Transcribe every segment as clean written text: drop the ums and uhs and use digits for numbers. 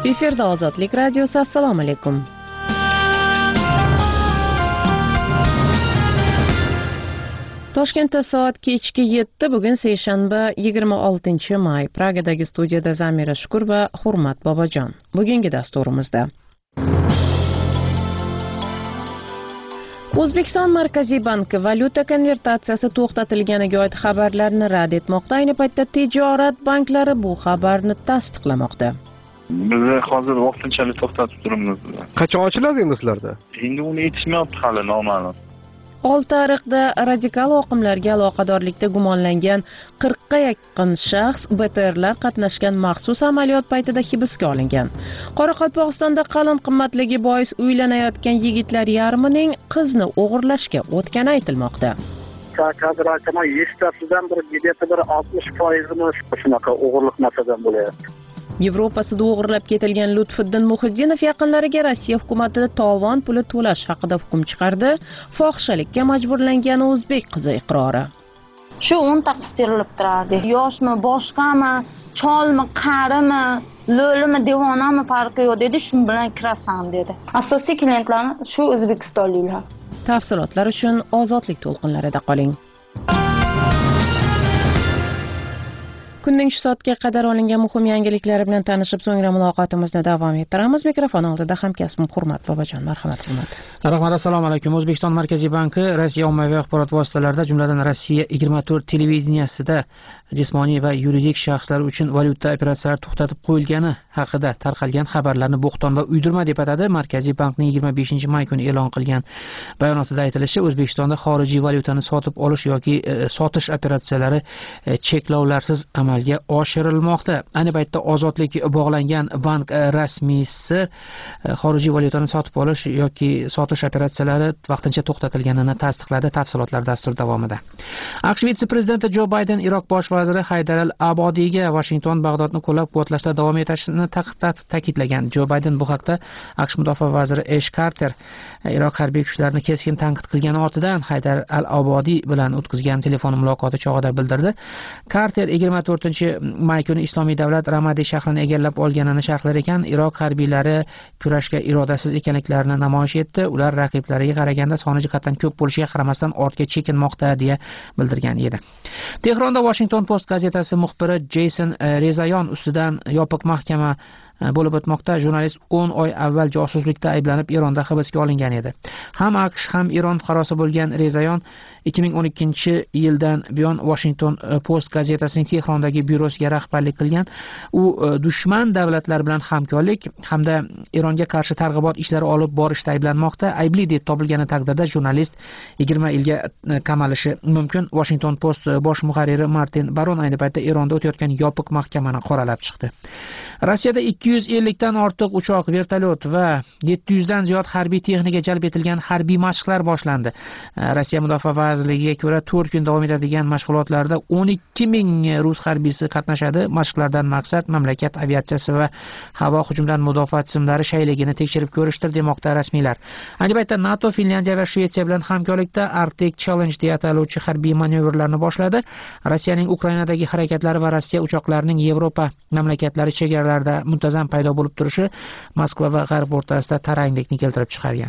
Efirda Ozodlik radiosi. Assalomu alaykum. Toshkentda soat kechki 7, bugun seshanba 26 may. Pragadagi studiyada Zamira Shukur va Hurmat Bobojon. Bugungi dasturimizda O'zbekiston Markaziy banki valyuta konvertatsiyasi to'xtatilganiga oid xabarlarni rad etmoqda. Ayni paytda tijorat banklari bu xabarni tasdiqlamoqda. Biz hozir vaqtinchalik to'xtatib turibmiz. Qachon ochiladi endi sizlarda? Endi uni aytishmayapti hali noma'lum. Oltiariqda radikal oqimlarga aloqadorlikda gumonlangan 40 ga yaqin shaxs BTRlar qatnashgan maxsus amaliyot paytida hibsga olingan. Qoraqalpog'istonda qalin qimmatligi bois uylanayotgan yigitlar yarmining qizni o'g'irlashga o'tgani aytilmoqda. Kadr aytaman, 100 tasidan bir 60% shunaqa o'g'irlik masalan bo'lyapti. Yevropa sudi o'g'irlab ketilgan Lutfiddin Muhiddinov yaqinlariga Rossiya hukumatida tovon puli to'lash haqida hukm chiqardi. Fohishalikka majburlangan o'zbek qizi iqrori. Shu 10 ta qiz terilib turardi. Yoshmi, boshqami, cholmi, qarimi, lo'limi, devonami farqi yo'q dedi. Shu bilan kirasan dedi. Asosiy klientlarni shu o'zbekistonliklar. Tafsilotlar uchun Ozodlik to'lqinlarida qoling. Kunning shu soatga qadar olingan muhim yangiliklar bilan tanishib, so'ngra muloqotimizni davom ettiramiz. Mikrofon oldida hamkasbim Hurmat Bobojon. Marhamat, Hurmat. Rahmat, assalomu alaykum. O'zbekiston Markaziy banki Rossiya ommaviy axborot vositalarida, jumladan Rossiya 24 televideniyasida jismoniy va yuridik shaxslar uchun valyuta operatsiyalari to'xtatib qo'yilgani haqida tarqalgan xabarlarni bo'xton va uydirma deb atadi. Markaziy bankning 25-may kuni e'lon qilgan bayonotida aytilishicha, O'zbekistonda xorijiy valyutani sotib olish yoki sotish operatsiyalari cheklovlarsiz amalga oshirilmoqda. Ayni paytda ozodlik bog'langan bank rasmiysi xorijiy valyutani sotib olish yoki sotish operatsiyalari vaqtincha to'xtatilganini tasdiqladi. Tafsilotlar dastur davomida. AQSh vitse-prezidenti Jo Bayden Iroq bosh vaziri Haydar al-Abodiyga Washington Bag'dodni qo'llab-quvvatlashda davom etishini ta'kidlagan. Jo Bayden bu haqda AQSh mudofaa vaziri Esh Karter Iroq harbiy kuchlarini keskin tanqid qilgani ortidan Haydar al-Abodiy bilan o'tkazgan telefon muloqoti chog'ida bildirdi. Karter 24-may kuni Islomiy davlat Ramadi shahrini egallab olganini sharhlar ekan, Iroq harbiylari kurashga irodasiz ekanliklarini namoyish etdi. Ular raqiblariga qaraganda soni jihatdan ko'p bo'lishiga qaramasdan ortga chekinmoqda deya bildirgan edi. Tehronda Washington Post gazetasi muxbiri Jason Rezayon ustidan yopiq mahkama bo'lib o'tmoqda. Jurnalist 10 oy avval josuslikda ayblanib Eronda hibsga olingan edi. Ham AQSh ham Eron fuqarosi bo'lgan Rezayon 2012-yildan buyon Washington Post gazetasining Tehrondagi byurosiga rahbarlik qilgan. U dushman davlatlar bilan hamkorlik hamda Eronga qarshi targ'ibot ishlari olib borishda ayblanmoqda. Aybli deb topilgani taqdirda jurnalist 20 yilga qamalishi mumkin. Washington Post bosh muharriri Martin Baron ayni paytda Eronda o'tayotgan yopiq mahkamani qoralab chiqdi. Rossiyada 250 dan ortiq uchoq, vertolyot va 700 dan ziyod harbiy texnika jalb etilgan harbiy mashqlar boshlandi. Rossiya mudofaa vazirligiga ko'ra 4 kun davom etadigan mashg'ulotlarda 12 ming rus harbiysi qatnashadi. Mashqlardan maqsad mamlakat aviatsiyasi va havo hujumidan mudofaa tizimlari shayligini tekshirib ko'rishdir demoqda rasmiylar. Ayni paytda NATO, Finlandiya va Shvetsiya bilan hamkorlikda Arctic Challenge deya ataluvchi harbiy manevrlarni boshladi. Rossiyaning Ukrainadagi harakatlari va Rossiya uchoqlarining Yevropa mamlakatlari chegaralarida muntazam paydo bo'lib turishi Moskva va G'arb o'rtasida taranglikni keltirib chiqargan.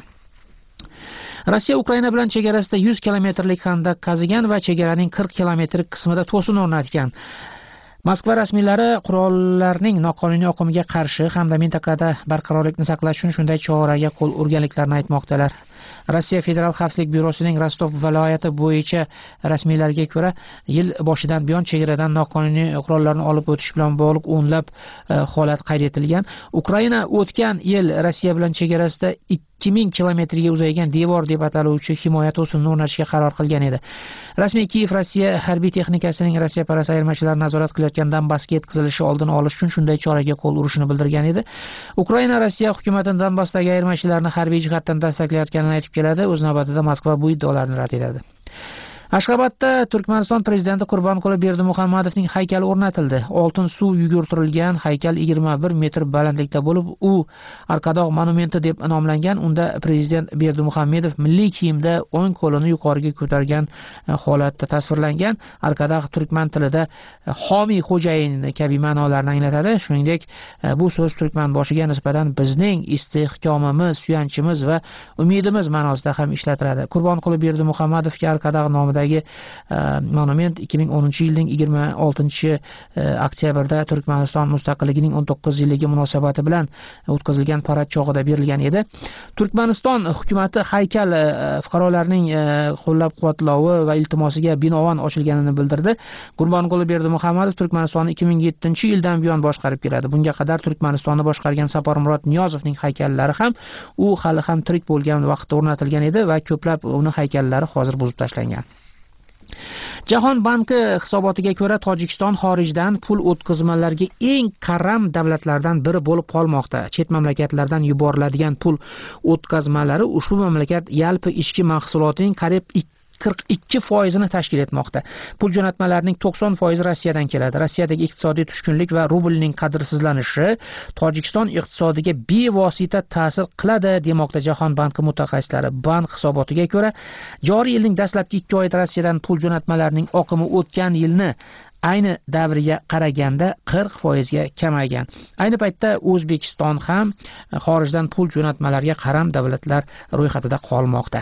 Rossiya Ukraina bilan chegarasida 100 kilometrlik xandaq qazigan va chegaraning 40 kilometr qismida to'sin o'rnatgan. Moskva rasmiylari qurollarning noqonuniy oqimiga qarshi hamda mintaqada barqarorlikni saqlash uchun shunday choraga qo'l urganliklarini aytmoqdalar. Rossiya Federal xavfsizlik byurosining Rostov viloyati bo'yicha rasmiylarga ko'ra, yil boshidan buyon chegaradan noqonuniy qurollarni olib o'tish bilan bog'liq o'nlab holat qayd etilgan. Ukraina o'tgan yil Rossiya bilan chegarasida 2000 kilometrga uzaygan devor deb ataluvchi himoya to'sinini o'rnatishga qaror qilgan edi. Rasmiy Kiyev Rossiya harbiy texnikasining Rossiya paras ayirmachilari nazorat qilayotgan Donbassga yetkazilishi oldini olish uchun shunday choraga qo'l urishini bildirgan edi. Ukraina Rossiya hukumatining Donbassdagi ayirmachilarni harbiy jihatdan destaklayotganini aytib keladi. O'z navbatida Moskva bu iddaolarni rad etadi. Ashxobodda Turkmaniston prezidenti Qurbonquli Berdimuhammadovning haykali o'rnatildi. Oltin suv yugurtirilgan haykal 21 metr balandlikda bo'lib, u Arkadog monumenti deb nomlangan. Unda prezident Berdimuhammedov milliy kiyimda o'ng qo'lini yuqoriga ko'targan holatda tasvirlangan. Arkadog turkman tilida homiy xo'jayin kabi ma'nolarni anglatadi. Shuningdek, bu so'z turkman boshiga nisbatan bizning istehkomimiz, suyanchimiz va umidimiz ma'nosida ham ishlatiladi. Qurbonquli Berdimuhammadovga Arkadog nomidagi monument 2010-yilning 26-oktyabrda Turkmaniston mustaqilligining 19 yilligi munosabati bilan o'tkazilgan parad chog'ida berilgan edi. Turkmaniston hukumatı haykal fuqarolarning qo'llab-quvvatlovi va iltimosiga binoan ochilganini bildirdi. Qurbonquli Berdimuhammadov Turkmanistonni 2007-yildan buyon boshqarib keladi. Bunga qadar Turkmanistonni boshqargan Saparmurod Niyozovning haykallari ham u hali ham tirik bo'lgan vaqtda o'rnatilgan edi va ko'plab uni haykallari hozir buzib tashlangan. Jahon banki hisobotiga ko'ra, Tojikiston xorijdan pul o'tkazmalariga eng qaram davlatlardan biri bo'lib qolmoqda. Chet mamlakatlardan yuboriladigan pul o'tkazmalari ushbu mamlakat yalpi ichki mahsulotining qariyb 42% tashkil etmoqda. Pul jo'natmalarining 90% Rossiyadan keladi. Rossiyadagi iqtisodiy tushkunlik va rublning qadrsizlanishi Tojikiston iqtisodiga bevosita ta'sir qiladi, demoqda Jahon banki mutaxassislari. Bank hisobotiga ko'ra, joriy yilning dastlabki 2 oyida Rossiyadan pul jo'natmalarining oqimi o'tgan yilni ayni davriga qaraganda 40% ga kamaygan. Ayni paytda O'zbekiston ham xorijdan pul jo'natmalariga qaram davlatlar ro'yxatida qolmoqda.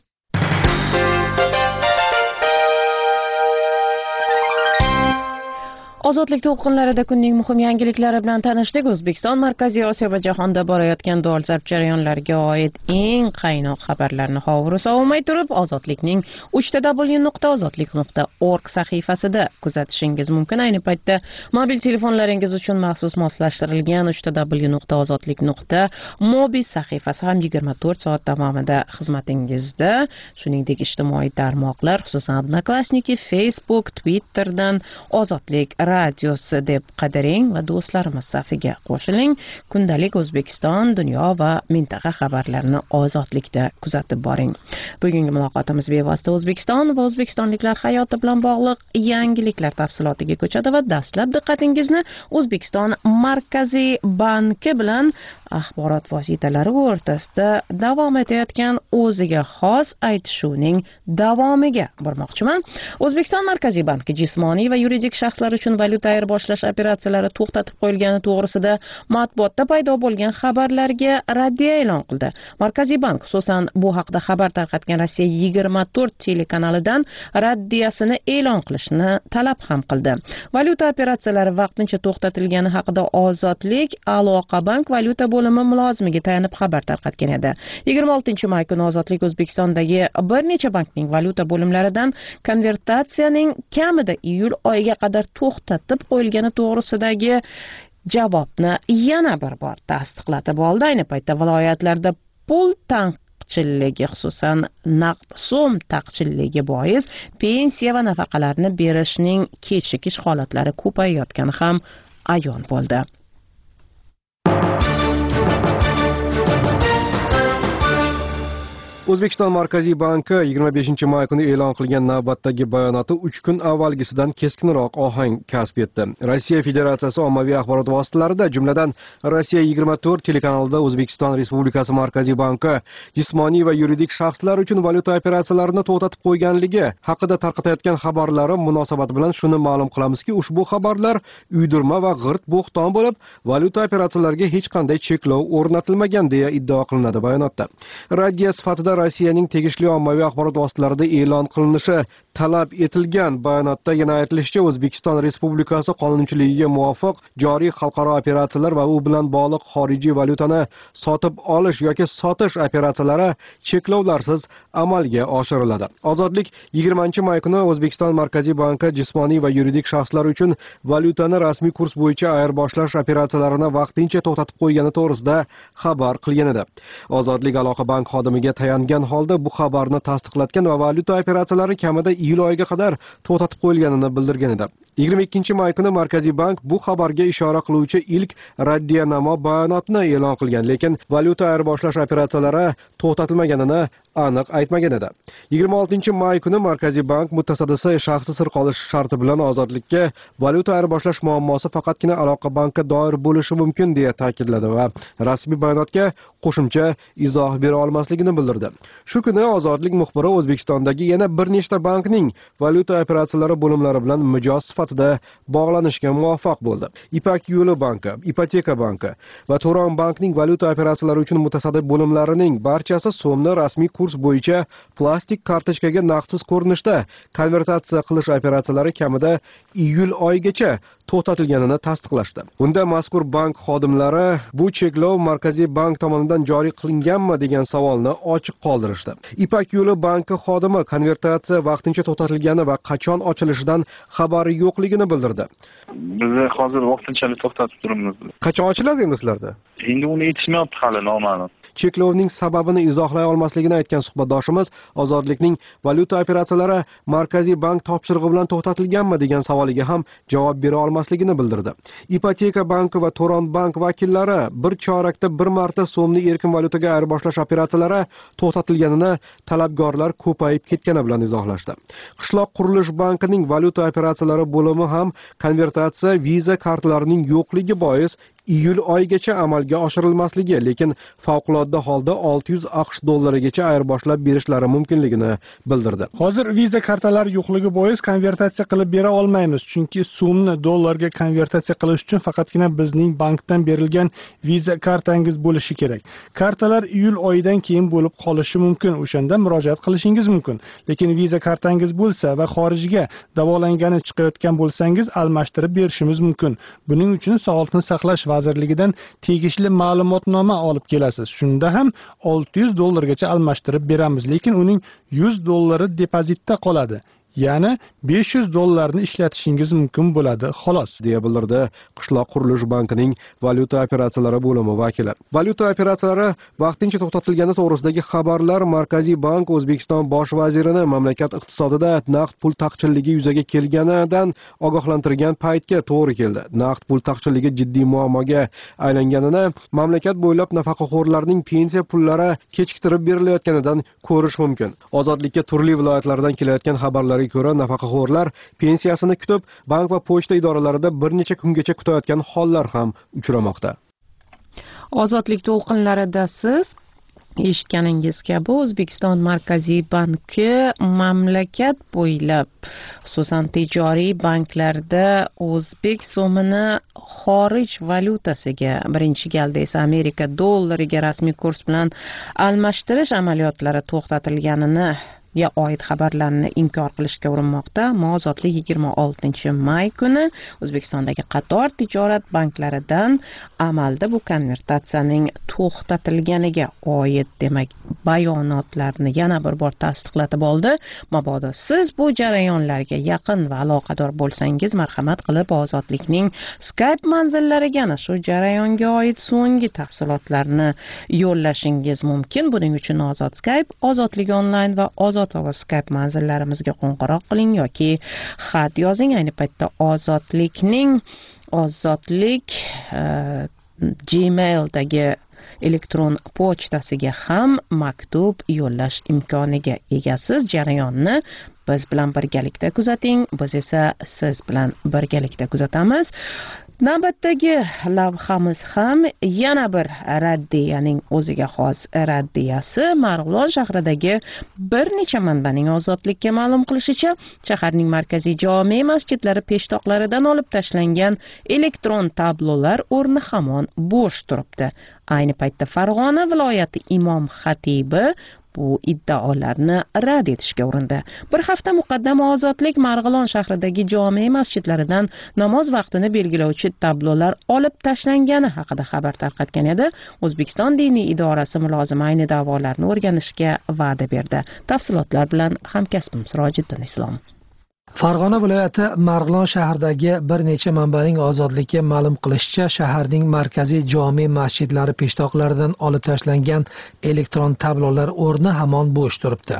Ozodlik to'lqinlarida kunning muhim yangiliklari bilan tanishdik. O'zbekiston Markaziy Osiyo va jahonda borayotgan dolzarb jarayonlarga oid eng qaynoq xabarlarni hovuri sovumay turib, Ozodlikning www.ozodlik.org sahifasida kuzatishingiz mumkin. Ayni paytda mobil telefonlaringiz uchun maxsus moslashtirilgan www.ozodlik.mobi sahifasi ham 24 soat davomida xizmatingizda. Shuningdek, ijtimoiy tarmoqlar, xususan Odnoklassniki, Facebook, Twitterdan Ozodlik radiosi deb qadaring va do'stlarimiz safiga qo'shiling. Kundalik O'zbekiston, dunyo va mintaqa xabarlarini Ozodlikda kuzatib boring. Bugungi muloqotimiz bevosita O'zbekiston va o'zbekistonliklar hayoti bilan bog'liq yangiliklar tafsilotiga ko'chadi va dastlab diqqatingizni O'zbekiston Markaziy banki bilan axborot vositalari o'rtasida davom etayotgan o'ziga xos aytishuvning davomiga bormoqchiman. O'zbekiston Markaziy banki jismoniy va yuridik shaxslar uchun valyuta ayirboshlash operatsiyalari to'xtatib qo'yilgani to'g'risida matbuotda paydo bo'lgan xabarlarga raddiya e'lon qildi. Markaziy bank xususan bu haqda xabar tarqatgan Rossiya 24 telekanalidan raddiyasini e'lon qilishni talab ham qildi. Valyuta operatsiyalari vaqtincha to'xtatilgani haqida Ozodlik Aloqa bank valyuta bo'limi mulozimiga tayanib xabar tarqatgan edi. 26-may kuni Ozodlik O'zbekistondagi bir necha bankning valyuta bo'limlaridan konvertatsiyaning kamida iyul oyiga qadar to'xtatib qo'yilgani to'g'risidagi javobni yana bir bor tasdiqlatib oldi. Ayni paytda viloyatlarda pul taqchilligi, xususan naqd so'm taqchilligi bois pensiya va nafaqalarni berishning kechikish holatlari ko'payayotgani ham ayon bo'ldi. O'zbekiston Markaziy banki 25-may kuni e'lon qilgan navbatdagi bayonoti 3 kun avvalgisidan keskinroq ohang kasb etdi. Rossiya Federatsiyasi ommaviy axborot vositalarida, jumladan Rossiya 24 telekanalida O'zbekiston Respublikasi Markaziy banki jismoniy va yuridik shaxslar uchun valyuta operatsiyalarini to'xtatib qo'yganligi haqida tarqatayotgan xabarlari munosabati bilan shuni ma'lum qilamizki, ushbu xabarlar uydirma va g'irt bo'xton bo'lib, valyuta operatsiyalariga hech qanday cheklov o'rnatilmagan deya iddao qilinadi bayonotda. Raddiya sifatida Rossiyaning tegishli ommaviy axborot vositalarida e'lon qilinishi talab etilgan bayonotda yana aytilishicha, O'zbekiston Respublikasi qonunchiligiga muvofiq joriy xalqaro operatsiyalar va u bilan bog'liq xorijiy valyutani sotib olish yoki sotish operatsiyalari cheklovlarsiz amalga oshiriladi. Ozodlik 20-may kuni O'zbekiston Markaziy banki jismoniy va yuridik shaxslar uchun valyutani rasmiy kurs bo'yicha ayirboshlash operatsiyalarini vaqtincha to'xtatib qo'ygani to'g'risida xabar qilgan edi. Ozodlik Aloqa bank xodimiga tayangan qilingan holda bu xabarni tasdiqlatgan va valyuta operatsiyalari kamida iyul oyiga qadar to'xtatib qo'yilganini bildirgan edi. 22 may kuni Markaziy bank bu xabarga ishora qiluvchi ilk raddiyanamo bayonotni e'lon qilgan, lekin valyuta ayirboshlash operatsiyalari to'xtatilmaganini aniq aytmagan edi. 26 may kuni Markaziy bank mutasaddisi shaxsi sir qolish sharti bilan ozodlikka valyuta ayirboshlash muammosi faqatgina aloqa bankka doir bo'lishi mumkin deya ta'kidladi va rasmiy bayonotga qo'shimcha izoh bera olmasligini bildirdi. Shu kuni ozodlik muxbiri O'zbekistondagi yana bir nechta bankning valyuta operatsiyalari bo'limlari bilan mijoz sifatida bog'lanishga muvaffaq bo'ldi. Ipak yo'li banki, Ipoteka banki va Turon bankning valyuta operatsiyalari uchun mutasaddi bo'limlarining barchasi so'mni rasmiy kurs bo'yicha plastik kartochkaga naqdsiz ko'rinishda konvertatsiya qilish operatsiyalari kamida iyul oyigacha to'xtatilganini tasdiqlashdi. Bunda mazkur bank xodimlari bu cheklov Markaziy bank tomonidan joriy qilinganmi degan savolni ochiq qoldirishdi. Ipak yo'li banki xodimi konvertatsiya vaqtincha to'xtatilgani va qachon ochilishidan xabari yo'qligini bildirdi. Biz hozir vaqtinchalik to'xtatib turibmiz. Qachon ochiladi endi sizlarda? Endi uni aytishmayapti hali noma'lum. Cheklovning sababini izohlay olmasligini aytgan suhbatdoshimiz ozodlikning valyuta operatsiyalari Markaziy bank topshirig'i bilan to'xtatilganmi degan savoliga ham javob bera olmasligini bildirdi. Ipoteka banki va Turon bank vakillari bir chorakda bir marta so'mni erkin valyutaga ayirboshlash operatsiyalari to'xtatilganini talabgorlar ko'payib ketgani bilan izohlashdi. Qishloq qurilish bankining valyuta operatsiyalari bo'limi ham konvertatsiya viza kartalarining yo'qligi bois iyul oyigacha amalga oshirilmasligi, lekin favqulodda holda 600 AQSh dollarigacha ayirboshlab berishlari mumkinligini bildirdi. Hozir viza kartalari yo'qligi bois konvertatsiya qilib bera olmaymiz, chunki so'mni dollarga konvertatsiya qilish uchun faqatgina bizning bankdan berilgan viza kartangiz bo'lishi kerak. Kartalar iyul oyidan keyin bo'lib qolishi mumkin, o'shanda murojaat qilishingiz mumkin. Lekin viza kartangiz bo'lsa va xorijga davolangani chiqayotgan bo'lsangiz almashtirib berishimiz mumkin. Buning uchun Sog'liqni saqlash vazirligidan tegishli ma'lumotnoma olib kelasiz. Shunda ham 600 dollargacha almashtirib beramiz, lekin uning 100 dollari depozitda qoladi. Ya'ni 500 dollarni ishlatishingiz mumkin bo'ladi, xolos, deya bildirdi Qishloq qurilish bankining valyuta operatsiyalari bo'limi vakili. Valyuta operatsiyalari vaqtincha to'xtatilgani to'g'risidagi xabarlar Markaziy bank O'zbekiston bosh vazirini mamlakat iqtisodida naqd pul taqchilligi yuzaga kelganidan ogohlantirgan paytga to'g'ri keldi. Naqd pul taqchilligi jiddiy muammoga aylanganini mamlakat bo'ylab nafaqaxo'rlarning pensiya pullari kechiktirib berilayotganidan ko'rish mumkin. Ozodlikka turli viloyatlardan kelayotgan xabarlar ko'ra nafaqaxo'rlar pensiyasini kutib, bank va pochta idoralarida bir necha kungacha kutayotgan hollar ham uchramoqda. Ozodlik to'lqinlarida siz eshitganingiz kabi O'zbekiston Markaziy banki mamlakat bo'ylab, xususan tijoriy banklarda o'zbek so'mini xorij valyutasiga, birinchi galda esa Amerika dollariga rasmiy kurs bilan almashtirish amaliyotlari to'xtatilganini oid xabarlarni inkor qilishga urinmoqda. Ammo Ozodlik 26 may kuni O'zbekistondagi qator tijorat banklaridan amalda bu konvertatsiyaning to'xtatilganiga oid demak bayonotlarni yana bir bor tasdiqlatib oldi. Mabodo siz bu jarayonlarga yaqin va aloqador bo'lsangiz, marhamat qilib Ozodlikning Skype manzillariga ana shu jarayonga oid so'nggi tafsilotlarni yo'llashingiz mumkin. Buning uchun Ozod Skype, Ozodlik onlayn va Ozod Skype manzillarimizga qo'ng'iroq qiling yoki xat yozing. Ayni paytda Ozodlikning Gmaildagi elektron pochtasiga ham maktub yo'llash imkoniga egasiz. Jarayonni biz bilan birgalikda kuzating, biz esa siz bilan birgalikda kuzatamiz. Navbatdagi lavhamiz ham yana bir raddiyaning o'ziga xos raddiyasi. Marg'ilon shahridagi bir necha manbaning Ozodlikka ma'lum qilishicha, shaharning markaziy jome masjidlari peshtoqlaridan olib tashlangan elektron tablolar o'rni hamon bo'sh turibdi. Ayni paytda Farg'ona viloyati imom xatibi bu iddaolarni rad etishga urindi. Bir hafta muqaddam Ozodlik Marg'ilon shahridagi jome masjidlaridan namoz vaqtini belgilovchi tablolar olib tashlangani haqida xabar tarqatgan edi. O'zbekiston diniy idorasi mulozimi ayni da'volarni o'rganishga va'da berdi. Tafsilotlar bilan hamkasbim Sirojiddin Islom. Farg'ona viloyati Marg'ilon shahridagi bir necha manbaning ozodlikka ma'lum qilishicha, shaharning markaziy jome masjidlari peshtoqlaridan olib tashlangan elektron tablolar o'rni hamon bo'sh turibdi.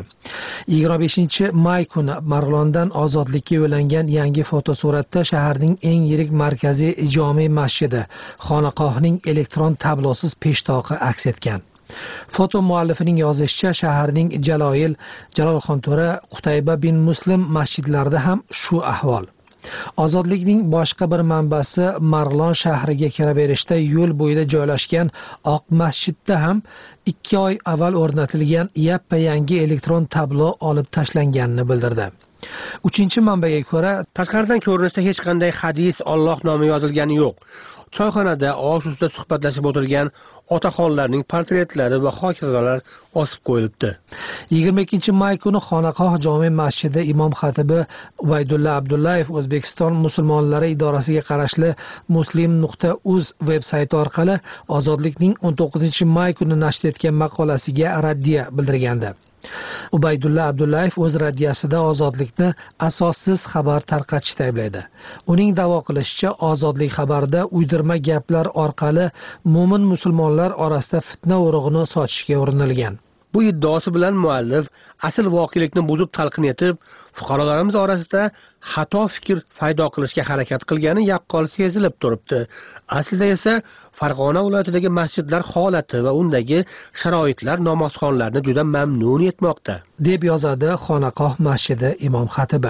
25-may kuni Marg'ilondan ozodlikka yo'llangan yangi fotosuratda shaharning eng yirik markaziy jome masjidi xonaqohning elektron tablosiz peshtoqi aks etgan. Foto muallifining yozishicha, shaharning Jalolxonto'ra, Qutayba bin Muslim masjidlarida ham shu ahvol. Ozodlikning boshqa bir manbasi Marg'ilon shahriga kiraverishda yo'l bo'yida joylashgan Oq masjidda ham 2 oy avval o'rnatilgan yappa-yangi elektron tablo olib tashlanganini bildirdi. 3-manbaga ko'ra, tashqaridan ko'rinishda hech qanday hadis, Alloh nomi yozilgani yo'q. Choyxonada osh ustida suhbatlashib o'tirgan otaxonlarning portretlari va hokazolar osib qo'yilibdi. 22-may kuni Xonaqoh jome masjidi imom xatibi Ubaydulla Abdullayev O'zbekiston musulmonlari idorasiga qarashli muslim.uz veb-sayti orqali ozodlikning 19-may kuni nashr etgan maqolasiga raddiya bildirgandi. Ubaydulla Abdullayev o'z raddiyasida ozodlikni asossiz xabar tarqatishda ayblaydi. Uning da'vo qilishicha, ozodlik xabarida uydirma gaplar orqali mo'min musulmonlar orasida fitna urug'ini sochishga urinilgan. Bu iddaosi bilan muallif asl voqelikni buzib talqin etib, fuqarolarimiz orasida xato fikr paydo qilishga harakat qilgani yaqqol sezilib turibdi. Aslida esa Farg'ona viloyatidagi masjidlar holati va undagi sharoitlar namozxonlarni juda mamnun etmoqda, deb yozadi Xonaqoh masjidi imom xatibi.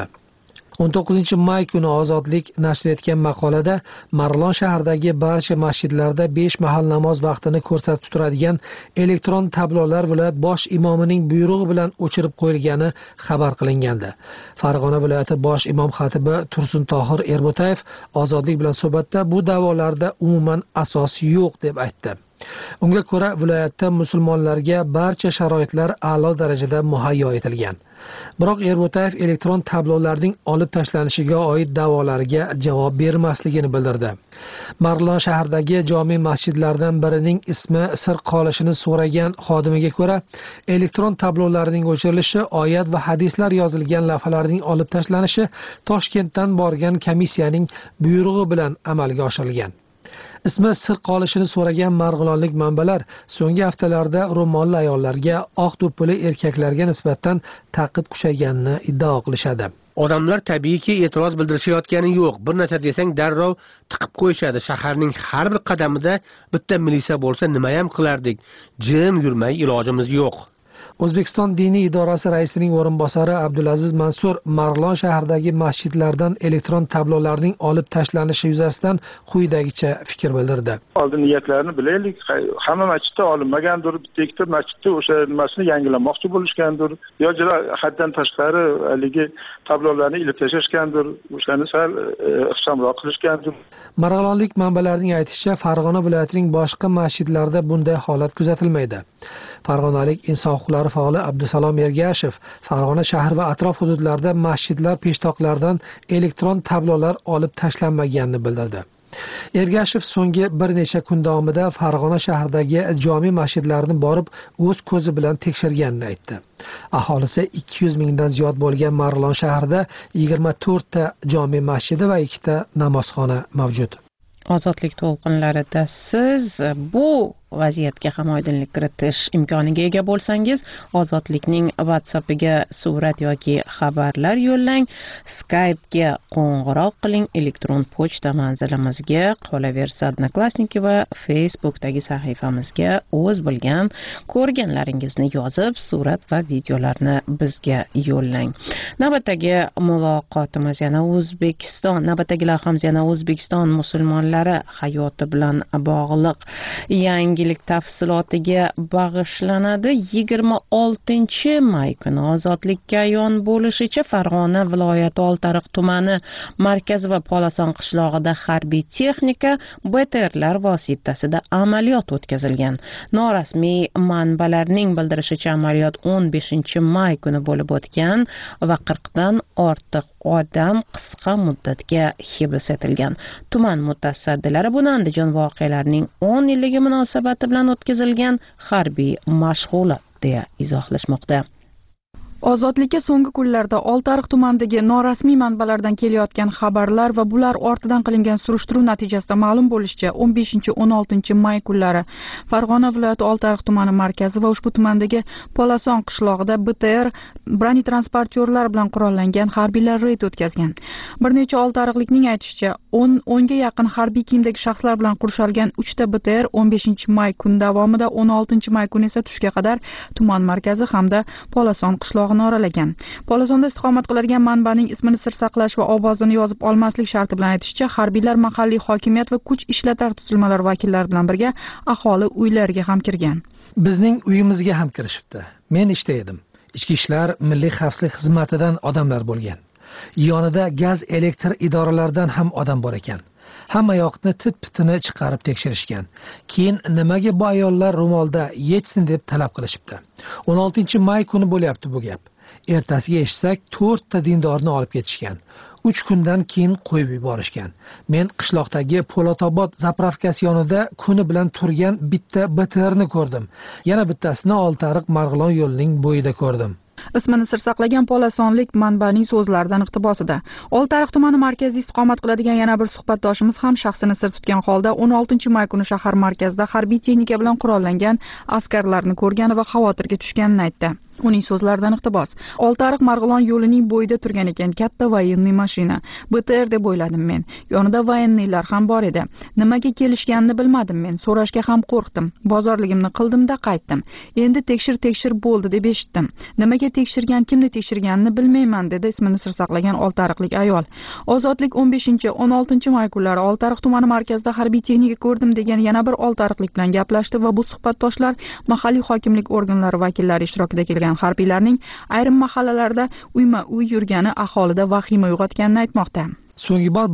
19-may kuni Ozodlik nashr etgan maqolada Marg'ilon shahridagi barcha masjidlarda 5 mahal namoz vaqtini ko'rsatib turadigan elektron tablolar viloyat bosh imomining buyrug'i bilan o'chirib qo'yilgani xabar qilingandi. Farg'ona viloyati bosh imom xatibi Tursuntohir Erbo'tayev Ozodlik bilan suhbatda bu da'volarda umuman asos yo'q deb aytdi. Unga ko'ra, viloyatda musulmonlarga barcha sharoitlar a'lo darajada muhayyo etilgan. Biroq Erbo'tayev elektron tablolarning olib tashlanishiga oid da'volarga javob bermasligini bildirdi. Marg'ilon shahridagi jome masjidlardan birining ismi sir qolishini so'ragan xodimiga ko'ra, elektron tablolarning o'chirilishi, oyat va hadislar yozilgan lavhalarning olib tashlanishi Toshkentdan borgan komissiyaning buyrug'i bilan amalga oshirilgan. Ismi sir qolishini so'ragan marg'ilonlik manbalar so'nggi haftalarda ro'molli ayollarga, oq do'ppili erkaklarga nisbatan ta'qib kuchayganini iddao qilishadi. Odamlar tabiiyki e'tiroz bildirishayotgani yo'q. Bir narsa desang darrov tiqib qo'yishadi. Shaharning har bir qadamida bitta militsiya bo'lsa nima ham qilardik? Jim yurmay ilojimiz yo'q. O'zbekiston diniy idorasi raisining o'rinbosari Abdulaziz Mansur Marg'ilon shahridagi masjidlardan elektron tablolarning olib tashlanishi yuzasidan quyidagicha fikr bildirdi. Oldin niyatlarini bilaylik. Hamma masjidda olinmagandir, bitta ikkita masjidda o'sha nimasini yangilamoqchi bo'lishgandir, yo haddan tashqari haligi tablolarni ilib tashlashgandir, o'shani sal ixchamroq qilishgandir. Marg'ilonlik manbalarning aytishicha, Farg'ona viloyatining boshqa masjidlarida bunday holat kuzatilmaydi. Farg'onalik inson huquqlari faoli Abdusalom Ergashev Farg'ona shahar va atrof hududlarida masjidlar peshtoqlaridan elektron tablolar olib tashlanmaganini bildirdi. Ergashev so'nggi bir necha kun davomida Farg'ona shahridagi jome masjidlarini borib o'z ko'zi bilan tekshirganini aytdi. Aholisi 200 mingdan ziyod bo'lgan Marg'ilon shahrida 24 ta jome masjidi va 2 ta namozxona mavjud. Ozodlik to'lqinlarida siz bu vaziyatga ham oydinlik kiritish imkoniga ega bo'lsangiz, Ozodlikning WhatsAppiga surat yoki xabarlar yo'llang, Skype'ga qo'ng'iroq qiling, elektron pochta manzilimizga, qolaversa Odnoklassniki va Facebook'dagi sahifamizga o'z bilgan, ko'rganlaringizni yozib, surat va videolarni bizga yo'llang. Navbatdagi muloqotimiz yana navbatdagi lavhamiz yana O'zbekiston musulmonlari hayoti bilan bog'liq yangilik tafsilotiga bag'ishlanadi. 26-may kuni Ozodlikka ayon bo'lishicha Farg'ona viloyati Oltiariq tumani markazi va Polason qishlog'ida harbiy texnika BTRlar vositasida amaliyot o'tkazilgan. Norasmiy manbalarning bildirishicha, amaliyot 15-may kuni bo'lib o'tgan va 40 dan ortiq odam qisqa muddatga hibs etilgan. Tuman mutasaddilari buni Andijon voqealarining 10 yilligi munosabati bilan o'tkazilgan harbiy mashg'ulot deya izohlashmoqda. Ozodlikka so'nggi kunlarda Oltiariq tumanidagi norasmiy manbalardan kelayotgan xabarlar va bular ortidan qilingan surishtiruv natijasida ma'lum bo'lishicha 15-16 may kunlari Farg'ona viloyati Oltiariq tumani markazi va ushbu tumandagi Polason qishlog'ida BTR bronetransportyorlar bilan qurollangan harbiylar reyd o'tkazgan. Bir necha oltiariqlikning aytishicha 10 ga yaqin harbiy kiyimdagi shaxslar bilan qurshalgan 3 ta BTR 15 may kun davomida 16 may kuni esa tushga qadar tuman markazi hamda Polason qishlog'ini oralagan. Polazonda istiqomat qiladigan manbaning ismini sir saqlash va ovozini yozib olmaslik sharti bilan aytishicha, harbiylar mahalliy hokimiyat va kuch ishlatar tuzilmalar vakillari bilan birga aholi uylariga ham kirgan. Bizning uyimizga ham kirishibdi. Men ishda edim. Ichki ishlar, milliy xavfsizlik xizmatidan odamlar bo'lgan. Yonida gaz elektr idoralaridan ham odam bor ekan. Hamma yoqni tit-pitini chiqarib tekshirishgan. Keyin nimaga bu ayollar ro'molda yetsin deb talab qilishibdi. 16 may kuni bo'lyapti bu gap. Ertasiga eshitsak 4 ta dindorni olib ketishgan. 3 kundan keyin qo'yib yuborishgan. Men qishloqdagi Po'latobod zapravkasi yonida kuni bilan turgan bitta BTRni ko'rdim. Yana bittasini Oltiariq Marg'ilon yo'lining bo'yida ko'rdim. Ismini sir saqlagan polasonlik manbaning so'zlaridan iqtibosida. Oltiariq tumani markazida istiqomat qiladigan yana bir suhbatdoshimiz ham shaxsini sir tutgan holda 16 may kuni shahar markazida harbiy texnika bilan qurollangan askarlarni ko'rgani va xavotirga tushganini aytdi. Uning so'zlaridan iqtibos. Oltiariq Marg'ilon yo'lining bo'yida turgan ekan katta voyenniy mashina. BTR deb o'yladim men. Yonida voyenniylar ham bor edi. Nimaga kelishganini bilmadim men. So'rashga ham qo'rqdim. Bozorligimni qildim-da qaytdim. Endi tekshir bo'ldi deb eshitdim. Nimaga tekshirgan, kimni tekshirganini bilmayman dedi ismini sir saqlagan oltiariqlik ayol. Ozodlik 15-16 may kunlari Oltiariq tumani markazida harbiy texnika ko'rdim degan yana bir oltiariqlik bilan gaplashdi va bu suhbatdoshlar mahalliy hokimlik organlari vakillari ishtirokida kelgan harbiylarning ayrim mahallalarda uyma-uy yurgani aholida vahima uyg'otganini aytmoqda. So'nggi bor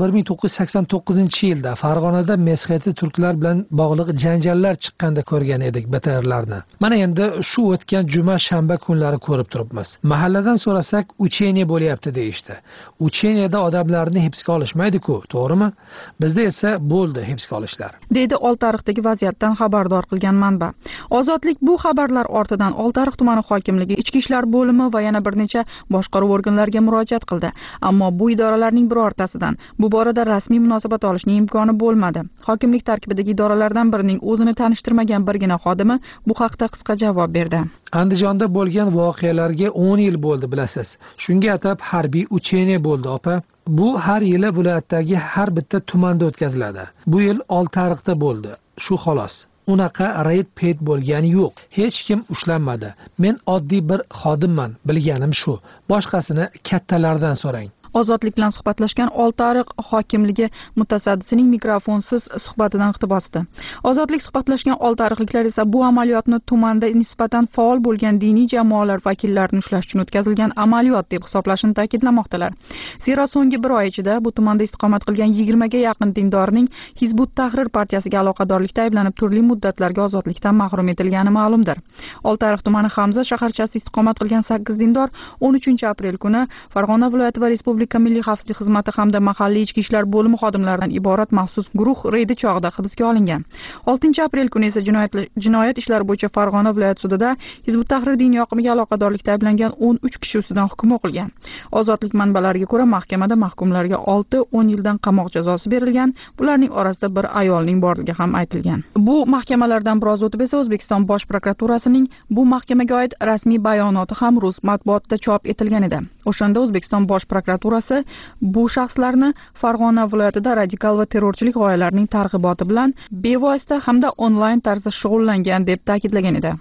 1989-yilda Farg'onada mesxeti turklar bilan bog'liq janjallar chiqqanda ko'rgan edik BTRlarni. Mana endi shu o'tgan juma shanba kunlari ko'rib turibmiz. Mahalladan so'rasak, ucheniya bo'lyapti deyishdi. Ucheniyada odamlarni hibsga olishmaydi-ku, to'g'rimi? Bizda esa bo'ldi hibsga olishlar. Deydi Oltiariqdagi vaziyatdan xabardor qilgan manba. Ozodlik bu xabarlar ortidan Oltiariq tumani hokimligi, ichki ishlar bo'limi va yana bir necha boshqaruv organlariga murojaat qildi. Ammo bu idoralarning birortasi bu borada rasmiy munosabat olishning imkoni bo'lmadi. Hokimlik tarkibidagi idoralardan birining o'zini tanishtirmagan birgina xodimi bu haqda qisqa javob berdi. Andijonda bo'lgan voqealarga 10 yil bo'ldi, bilasiz. Shunga atab harbiy ucheniya bo'ldi, opa. Bu har yili viloyatdagi har bitta tumanda o'tkaziladi. Bu yil Oltiariqda bo'ldi. Shu xolos. Unaqa raid-paid bo'lgani yo'q. Hech kim ushlanmadi. Men oddiy bir xodimman, bilganim shu. Boshqasini kattalardan so'rang. Ozodlik bilan suhbatlashgan Oltiariq hokimligi mutasaddisining mikrofonsiz suhbatidan iqtibosdi. Ozodlik suhbatlashgan oltiariqliklar esa bu amaliyotni tumanda nisbatan faol bo'lgan diniy jamoalar vakillarini ushlash uchun o'tkazilgan amaliyot deb hisoblashini ta'kidlamoqdalar. Zero so'nggi bir oy ichida bu tumanda istiqomat qilgan 20 ga yaqin dindorning Hizbut Tahrir partiyasiga aloqadorlikda ayblanib turli muddatlarga ozodlikdan mahrum etilgani ma'lumdir. Oltiariq tumani Hamza shaharchasida istiqomat qilgan 8 dindor 13 aprel kuni Farg'ona viloyati va respublika Milliy xavfsizlik xizmati hamda mahalliy ichki ishlar bo'limi xodimlaridan iborat maxsus guruh reydi chog'ida hibsga olingan. 6 aprel kuni esa jinoyat ishlari bo'yicha Farg'ona viloyat sudida Hizbut Tahrir diniy oqimiga aloqadorlikda ayblangan 13 kishi ustidan hukm o'qilgan. Ozodlik manbalariga ko'ra mahkamada mahkumlarga 6-10 yildan qamoq jazosi berilgan. Bularning orasida bir ayolning borligi ham aytilgan. Bu mahkamalardan biroz o'tib esa O'zbekiston Bosh prokuraturasining bu mahkamaga oid rasmiy bayonoti ham rus matbuotida chop etilgan edi. O'shanda O'zbekiston Bosh prokuraturasi bu shaxslarni Farg'ona viloyatida radikal va terrorchilik g'oyalarining targ'iboti bilan bevosita hamda onlayn tarzda shug'ullangan deb ta'kidlagan edi.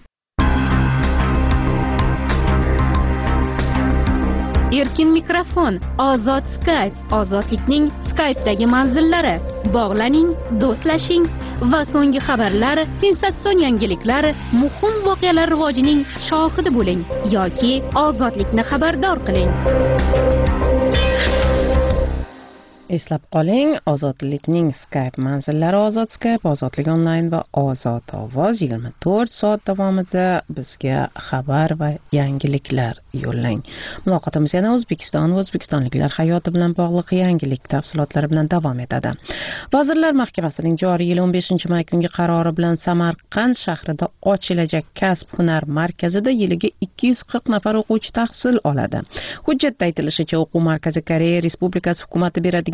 Erkin mikrofon, ozod Skype, ozodlikning Skype'dagi manzillari. Bog'laning, do'stlashing va so'nggi xabarlar, sensatsion yangiliklar, muhim voqealar rivojining shohidi bo'ling yoki ozodlikni xabardor qiling. Eslab qoling, Ozodlikning Skype manzillari Ozod Skype, Ozodlik onlayn va Ozod ovoz 24 soat davomida bizga xabar va yangiliklar yo'llang. Muloqotimiz yana O'zbekiston va o'zbekistonliklar hayoti bilan bog'liq yangilik tafsilotlari bilan davom etadi. Vazirlar Mahkamasining joriy yil 15-may kungi qarori bilan Samarqand shahrida ochilajak kasb-hunar markazida yiliga 240 nafar o'quvchi tahsil oladi. Hujjatda aytilishicha, o'quv markazi Koreya Respublikasi hukumati beradigan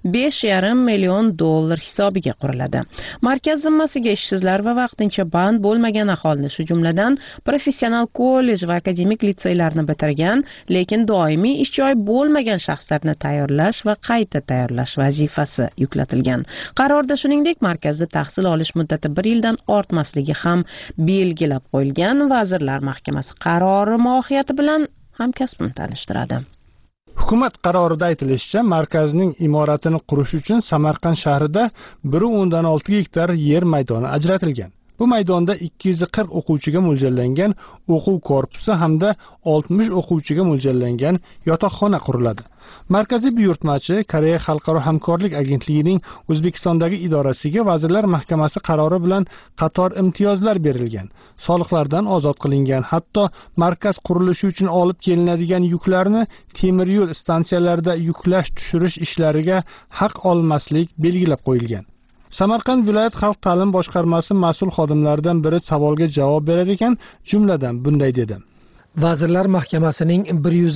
$5,5 million hisobiga quriladi. Markaz zimmasiga ishsizlar va vaqtincha band bo'lmagan aholini, shu jumladan professional kollej va akademik litseylarni bitirgan, lekin doimiy ish joyi bo'lmagan shaxslarni tayyorlash va qayta tayyorlash vazifasi yuklatilgan. Qarorda shuningdek, markazda tahsil olish muddati 1 yildan ortmasligi ham belgilab qo'yilgan. Vazirlar Mahkamasi qarori mohiyati bilan hamkasbim tanishtiradi. Hukumat qarorida aytilishicha, markazning imoratini qurish uchun Samarqand shahrida 1.6 gektar yer maydoni ajratilgan. Bu maydonda 240 o'quvchiga mo'ljallangan o'quv korpusi hamda 60 o'quvchiga mo'ljallangan yotoqxona quriladi. Markaziy buyurtmachi Koreya Xalqaro hamkorlik agentligining O'zbekistondagi idorasiga Vazirlar Mahkamasi qarori bilan qator imtiyozlar berilgan. Soliqlardan ozod qilingan, hatto markaz qurilishi uchun olib kelinadigan yuklarni temir yo'l stansiyalarida yuklash tushirish ishlariga haq olmaslik belgilab qo'yilgan. Samarqand viloyat xalq ta'lim boshqarmasi mas'ul xodimlaridan biri savolga javob berar ekan, jumladan bunday dedi: Vazirlar Mahkamasining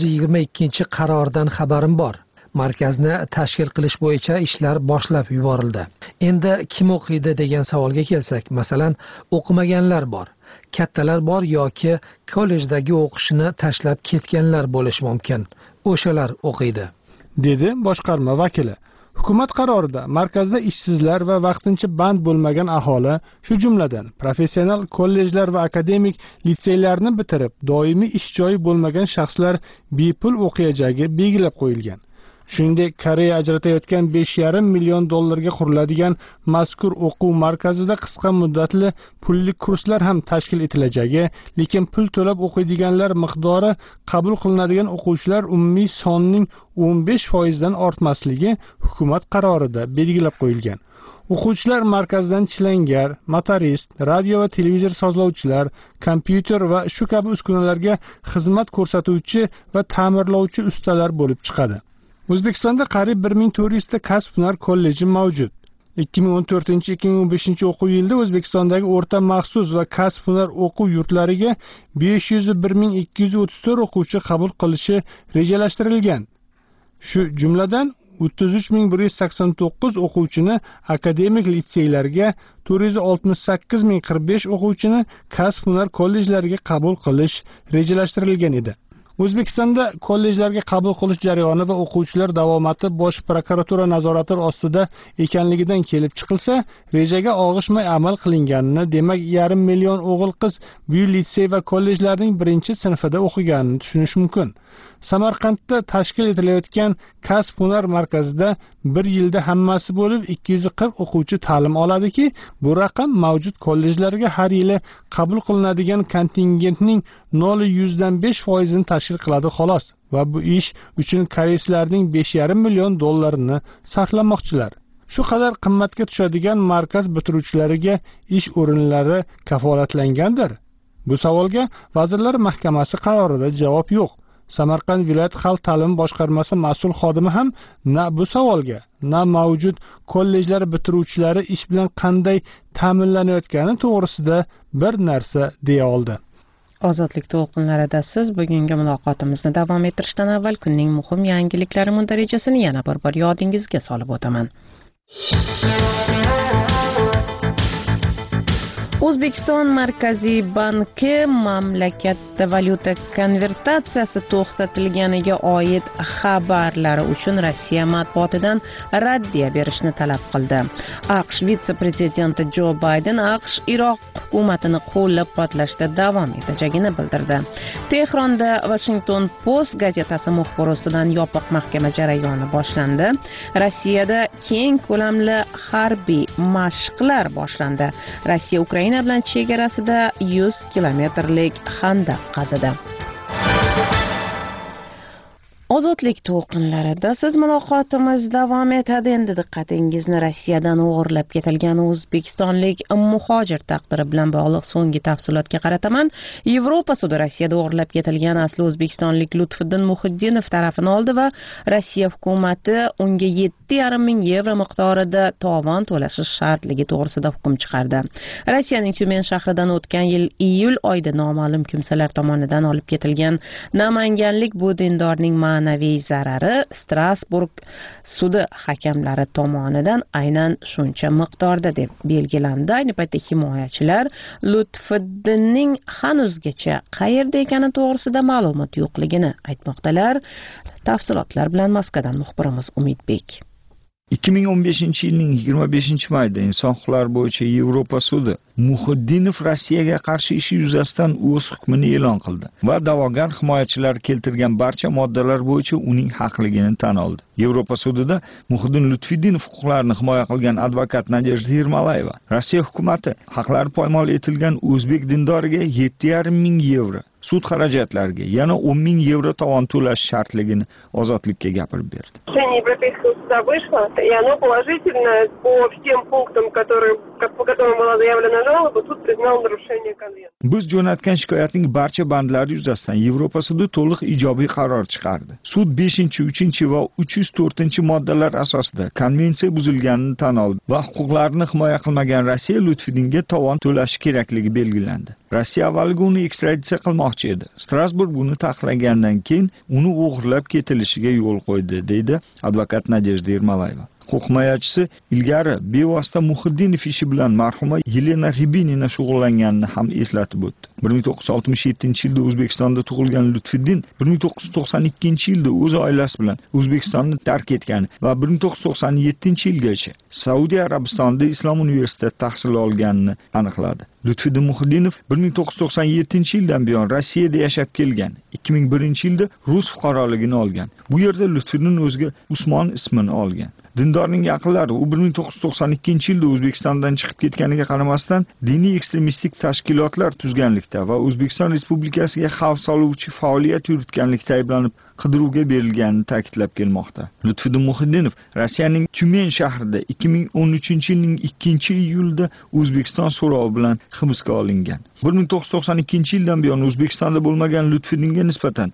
122-qaroridan xabarim bor. Markazni tashkil qilish bo'yicha ishlar boshlab yuborildi. Endi kim o'qiydi degan savolga kelsak, masalan, o'qimaganlar bor, kattalar bor yoki kollejdagi o'qishni tashlab ketganlar bo'lishi mumkin. O'shalar o'qiydi, dedi boshqarma vakili. Hukumat qarorida markazda ishsizlar va vaqtincha band bo'lmagan aholi, shu jumladan professional kollejlar va akademik litseylarni bitirib, doimiy ish joyi bo'lmagan shaxslar bepul o'qiyajagi belgilab qo'yilgan. Shuningdek, Koreya ajratayotgan $5,5 million quriladigan mazkur o'quv markazida qisqa muddatli pullik kurslar ham tashkil etilajagi, lekin pul to'lab o'qiydiganlar miqdori qabul qilinadigan o'quvchilar umumiy sonning 15% dan ortmasligi hukumat qarorida belgilab qo'yilgan. O'quvchilar markazdan chilangar, motorist, radio va televizor sozlovchilar, kompyuter va shu kabi uskunalarga xizmat ko'rsatuvchi va ta'mirlovchi ustalar bo'lib chiqadi. O'zbekistonda qariyb 1400 ta kasb-hunar kolleji mavjud. 2014-2015 o'quv yilida O'zbekistondagi o'rta maxsus va kasb-hunar o'quv yurtlariga 501,234 o'quvchi qabul qilishi rejalashtirilgan. Shu jumladan 33,189 o'quvchini akademik litseylarga, 468,045 o'quvchini kasb-hunar kollejlariga qabul qilish rejalashtirilgan edi. O'zbekistonda kollejlarga qabul qilish jarayoni va o'quvchilar davomati Bosh prokuratura nazorati ostida ekanligidan kelib chiqilsa, rejaga og'ishmay amal qilinganini, demak, 500 million o'g'il-qiz bu litsey va kollejlarning 1-sinfida o'qiganini tushunish mumkin. Samarqandda tashkil etilayotgan kasb-hunar markazida 1 yilda hammasi bo'lib 240 o'quvchi ta'lim oladiki, bu raqam mavjud kollejlarga har yili qabul qilinadigan kontingentning 0,5% ni tashkil qiladi xolos. Va bu ish uchun koreyslarning $5,5 million sarflamoqchilar. Shu qadar qimmatga tushadigan markaz bitiruvchilariga ish o'rinlari kafolatlangandir. Bu savolga Vazirlar Mahkamasi qarorida javob yo'q. Samarqand viloyat xalq ta'lim boshqarmasi mas'ul xodimi ham na bu savolga, na mavjud kollejlar bitiruvchilari ish bilan qanday ta'minlanayotgani to'g'risida bir narsa deya oldi. Ozodlik to'lqinlarida siz bugungi muloqotimizni davom ettirishdan avval kunning muhim yangiliklari mundarejasini yana bir yodingizga solib o'taman. O'zbekiston Markaziy banki mamlakatda valyuta konvertatsiyasi to'xtatilganiga oid xabarlari uchun Rossiya matbuotidan raddiya berishni talab qildi. AQSh vitse-prezidenti Jo Bayden AQSh Iroq hukumatini qo'llab-quvvatlashda davom etajagini bildirdi. Tehronda Washington Post gazetasi muxbiri ustidan yopiq mahkama jarayoni boshlandi. Rossiyada keng ko'lamli harbiy mashqlar boshlandi. Rossiya Ukraina bilan chegarasida 100 kilometrlik xandaq qazidi. Ozodlik to'lqinlarida siz muloqotimiz davom etadi. Endi diqqatingizni Rossiyadan o'g'irlab ketilgan o'zbekistonlik muhojir taqdiri bilan bog'liq so'nggi tafsilotga qarataman. Yevropa sudi Rossiyada o'g'irlab ketilgan asli o'zbekistonlik Lutfiddin Muhiddinov tarafini oldi va Rossiya hukumati unga 7,5 ming yevro miqdorida tovon to'lashi shartligi to'g'risida hukm chiqardi. Rossiyaning Tyumen shahridan o'tgan yil iyul oyida noma'lum kimsalar tomonidan olib ketilgan namanganlik bu dindorning ma'naviy zarari Strasburg sudi hakamlari tomonidan aynan shuncha miqdorda deb belgilandi. Ayni paytda himoyachilar Lutfiddinning hanuzgacha qayerda ekani to'g'risida ma'lumot yo'qligini aytmoqdalar. Tafsilotlar bilan Moskvadan muxbirimiz Umidbek. 2015-yilning 25-mayida inson huquqlari bo'yicha Yevropa sudi Muhiddinov Rossiyaga qarshi ishi yuzasidan o'z hukmini e'lon qildi va da'vogar himoyachilar keltirgan barcha moddalar bo'yicha uning haqligini tan oldi. Yevropa sudida Muhiddin Lutfiddinov huquqlarini himoya qilgan advokat Nadejda Yermalayeva Rossiya hukumati haqlari poymol etilgan o'zbek dindoriga 7,5 ming yevro sud xarajatlariga yana 10 ming yevro tovon to'lash shartligini Ozodlikka gapirib berdi. Решение Европейского суда вышло, и оно положительное по всем пунктам, по которым была заявлена жалоба, суд признал нарушение конвенции. Biz jo'natgan shikoyatning barcha bandlari yuzasidan Yevropa sudi to'liq ijobiy qaror chiqardi. Sud 5, 3 va 304-moddalar asosida konvensiya buzilganini tan oldi va huquqlarini himoya qilmagan Rossiya Lutfiddinga tovon to'lashi kerakligi belgilandi. Rossiya avvaliga uni ekstraditsiya qilmoqchi edi. Strasburg buni taqiqlagandan keyin uni o'g'irlab ketilishiga yo'l qo'ydi, deydi advokat Nadejda Yermalayeva. Huquq himoyachisi ilgari bevosita Muhiddinov ishi bilan marhuma Yelena Ribinina shug'ullanganini ham eslatib o'tdi. 1967-yilda O'zbekistonda tug'ilgan Lutfiddin 1992-yilda o'z oilasi bilan O'zbekistonni tark etgan va 1997-yilgacha Saudiya Arabistonida Islom universitetida tahsil olganini aniqladi. Lutfiddin Muhiddinov 1997-yildan buyon Rossiyada yashab kelgan. 2001-yilda rus fuqaroligini olgan. Bu yerda Lutfiddin o'ziga Usmon ismini olgan. Dindorning yaqinlari u 1992-yilda O'zbekistondan chiqib ketganiga qaramasdan diniy ekstremistik tashkilotlar tuzganlikda va O'zbekiston Respublikasiga xavf soluvchi faoliyat yuritganlikda ayblanib qidiruvga berilganini ta'kidlab kelmoqda. Lutfiddin Muhiddinov Rossiyaning Tyumen shahrida 2013-yilning 2-iyulida O'zbekiston so'rovi bilan hibsga olingan. 1992-yildan buyon O'zbekistonda bo'lmagan Lutfiddinga nisbatan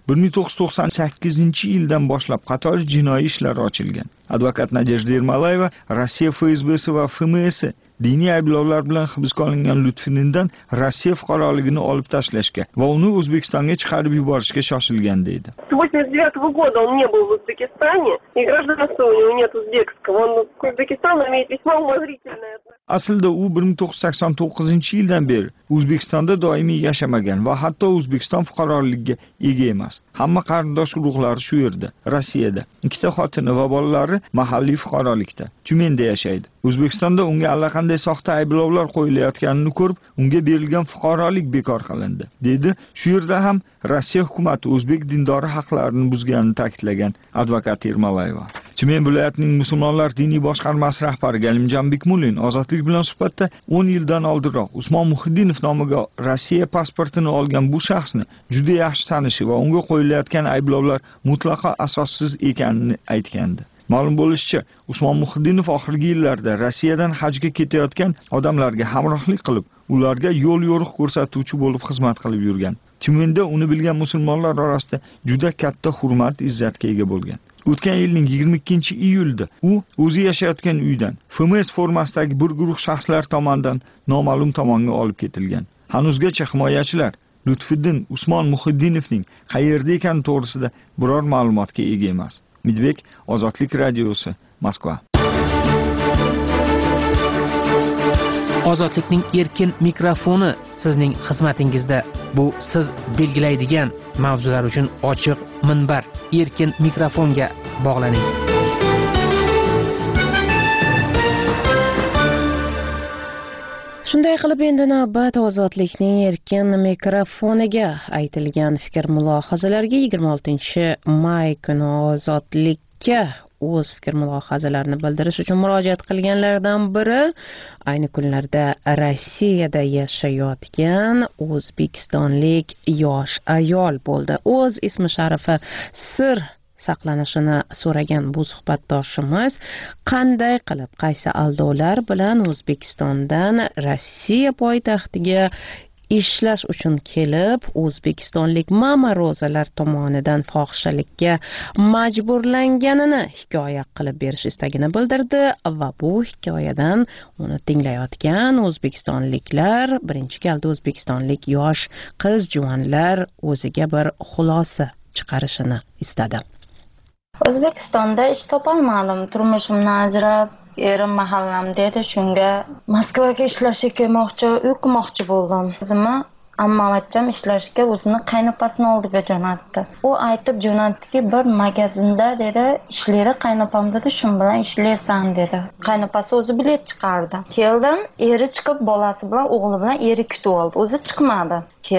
1998-yildan boshlab qator jinoiy ishlar ochilgan. Advokat Nadejda Yermalayeva Rossiya FSBsi va FMSi diniy ayblovlar bilan hibsga olingan Lutfiddindan Rossiya fuqaroligini olib tashlashga va uni O'zbekistonga chiqarib yuborishga shoshilgan deydi. С 1989 года он не был в Узбекистане, и гражданства у него нет узбекского. Он к Узбекистану имеет весьма умозрительное отношение. Aslida u 1989-yildan beri O'zbekistonda doimiy yashamagan va hatto O'zbekiston fuqaroligiga ega emas. Hamma qarindosh urug'lari shu yerda, Rossiyada. 2 xotini va bolalari mahalliy fuqarolikda, Tyumenda yashaydi. O'zbekistonda unga allaqanday soxta ayblovlar qo'yilayotganini ko'rib, unga berilgan fuqarolik bekor qilindi, dedi. Shu yerda ham Rossiya hukumati o'zbek dindori haqlarini buzganini ta'kidlagan advokat Yermalayeva. Tyumen viloyatining musulmonlar diniy boshqarmasi rahbari Galimjon Bekmulin Ozodlik bilan suhbatda 10 yildan oldinroq Usmon Muhiddinov nomiga Rossiya pasportini olgan bu shaxsni juda yaxshi tanishi va unga qo'yilayotgan ayblovlar mutlaqo asossiz ekanini aytgandi. Ma'lum bo'lishicha, Usmon Muhiddinov oxirgi yillarda Rossiyadan hajga ketayotgan odamlarga hamrohlik qilib, ularga yo'l yo'riq ko'rsatuvchi bo'lib xizmat qilib yurgan. Tyumenda uni bilgan musulmonlar orasida juda katta hurmat, izzatga ega bo'lgan. O'tgan yilning 22-iyulda u o'zi yashayotgan uydan FMS formasidagi bir guruh shaxslar tomonidan noma'lum tomonga olib ketilgan. Hanuzgacha himoyachilar Lutfiddin Usmon Muhiddinovning qayerda ekani to'g'risida biror ma'lumotga ega emas. Umidbek, Ozodlik radiosi, Moskva. Ozodlikning erkin mikrofoni sizning xizmatingizda. Bu siz belgilaydigan mavzular uchun ochiq minbar. Erkin mikrofonga bog'laning. Shunday qilib endi navbat Ozodlikning erkin mikrofoniga. Aytilgan fikr-mulohazalarga 26-may kuni Ozodlikka o'z fikr-mulohazalarini bildirish uchun murojaat qilganlardan biri ayni kunlarda Rossiyada yashayotgan o'zbekistonlik yosh ayol bo'ldi. O'z ismi sharifi sir saqlanishini so'ragan bu suhbatdoshimiz qanday qilib qaysi aldovlar bilan O'zbekistondan Rossiya poytaxtiga ishlash uchun kelib, o'zbekistonlik mama Rozalar tomonidan fohishalikka majburlanganini hikoya qilib berish istagini bildirdi va bu hikoyadan uni tinglayotgan o'zbekistonliklar, birinchi galda o'zbekistonlik yosh qiz juvonlar o'ziga bir xulosa chiqarishini istadi. O'zbekistonda ish topolmadim, turmushimdan ajrab, erim mahallam dedi, shunga Moskvaga ishlashga kelmoqchi, uy qurmoqchi bo'ldim. O'zimni ammavachcham ishlashga o'zini qaynopasini oldiga jo'natdi. U aytib jo'natdiki, bir magazinda dedi, ishlaydi qaynopam dedi, shu bilan ishlaysan dedi. Qaynopasi o'zi bilet chiqardi. Keldim, eri chiqib bolasi bilan, o'g'li bilan eri kutib oldi. O'zi chiqmadi.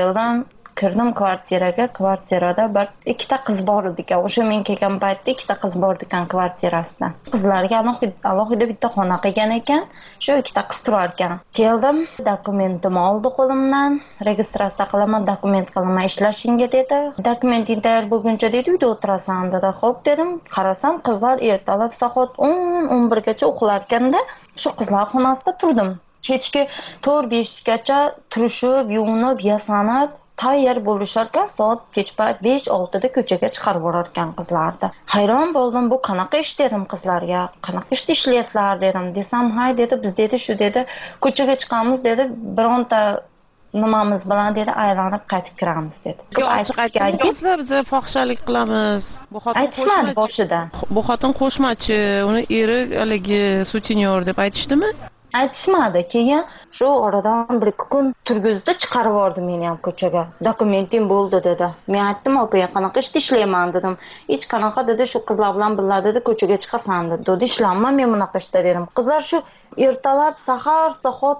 Kirdim kvartirada bir ikkita qiz bor ekan. O'sha men kelgan paytda ikkita qiz bor ekan kvartirasida. Qizlarga alohida bitta xona qilgan ekan. Shu ikkita qiz turar ekan. Keldim, dokumentimni oldi qo'limdan, registratsiya qilaman, dokument qilaman, ishlashingga dedi. Dokumenting tayyor bo'lguncha dedi, uyda o'tirasan dedi. Xo'p dedim, qarasam qizlar ertalab soat 10-11 gacha uxlar ekanda, shu qizlar xonasida turdim. Kechki 4-5 gacha turishib, yuvinib, yasanib tayyor bo'lisharkan, soat kechpayt 5-6 da ko'chaga chiqarib borar ekan qizlarni. Hayron bo'ldim, bu qanaqa ish dedim qizlarga. Qanaqa ishda ishlayapsizlar dedim. Desam, hay dedi, biz dedi, shu dedi, ko'chaga chiqamiz dedi, bironta nimamiz bilan dedi, aylanib qaytib kiramiz dedi. Aytganingizlar biz fohishalik qilamiz. Bu xotin aytishmadi boshida. Bu xotin qo'shmachi, uni eri haligi sutenyor deb aytishdimi? Aytishmadi. Keyin shu oradan 1-2 kun turgizdi, chiqarib yubordi meni ham ko'chaga. Dokumentim bo'ldi dedi. Men aytdim, "Opa, qanaqa ishda ishlayman?" dedim. "Hech qanaqa" dedi, "shu qizlar bilan birga dedi, ko'chaga chiqasan" dedi. "Dedi, ishlanma, men bunaqa ishda" dedim. Qizlar shu ertalab sahar soat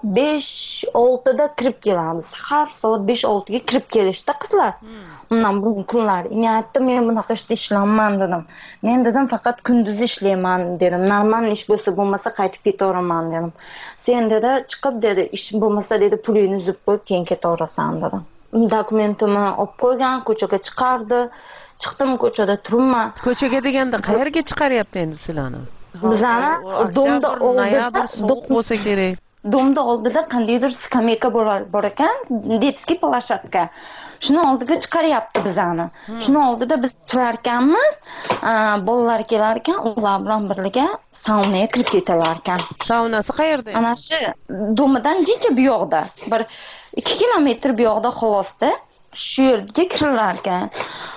5-6 da kirib keladi. Sahar soat 5-6 ga kirib kelishdi qizlar. Undan bu kunlar men aytdim, "Men bunaqa ishda ishlanman" dedim. "Men dedim faqat kunduz ishlayman" dedim. "Normal ish bo'lmasa qaytib ketaveraman" dedim. "Sen dedi chiqib dedi, ish bo'lmasa dedi, pulingni uzib qo'yib keyin ketaverasan" dedim. Dokumentimni olib qo'ygan, ko'chaga chiqardi. Chiqdim, ko'chada turibman. Ko'chaga deganda qayerga chiqaryapti endi sizlarni? Bizani domda oldida bo'lsa kerak. Domda oldida qandaydir skameyka bor ekan, detskiy plashatka. Shuni oldiga chiqaryapti bizani. Shuni oldida biz turar ekanmiz, bolalar kelar ekan, ular bilan birga saunaga kirib ketalar ekan. Saunasi qayerda? Ana shu domidan jicha bu yoqda, bir 2 kilometr bu yoqda xolosda, shu yerga kiralar ekan.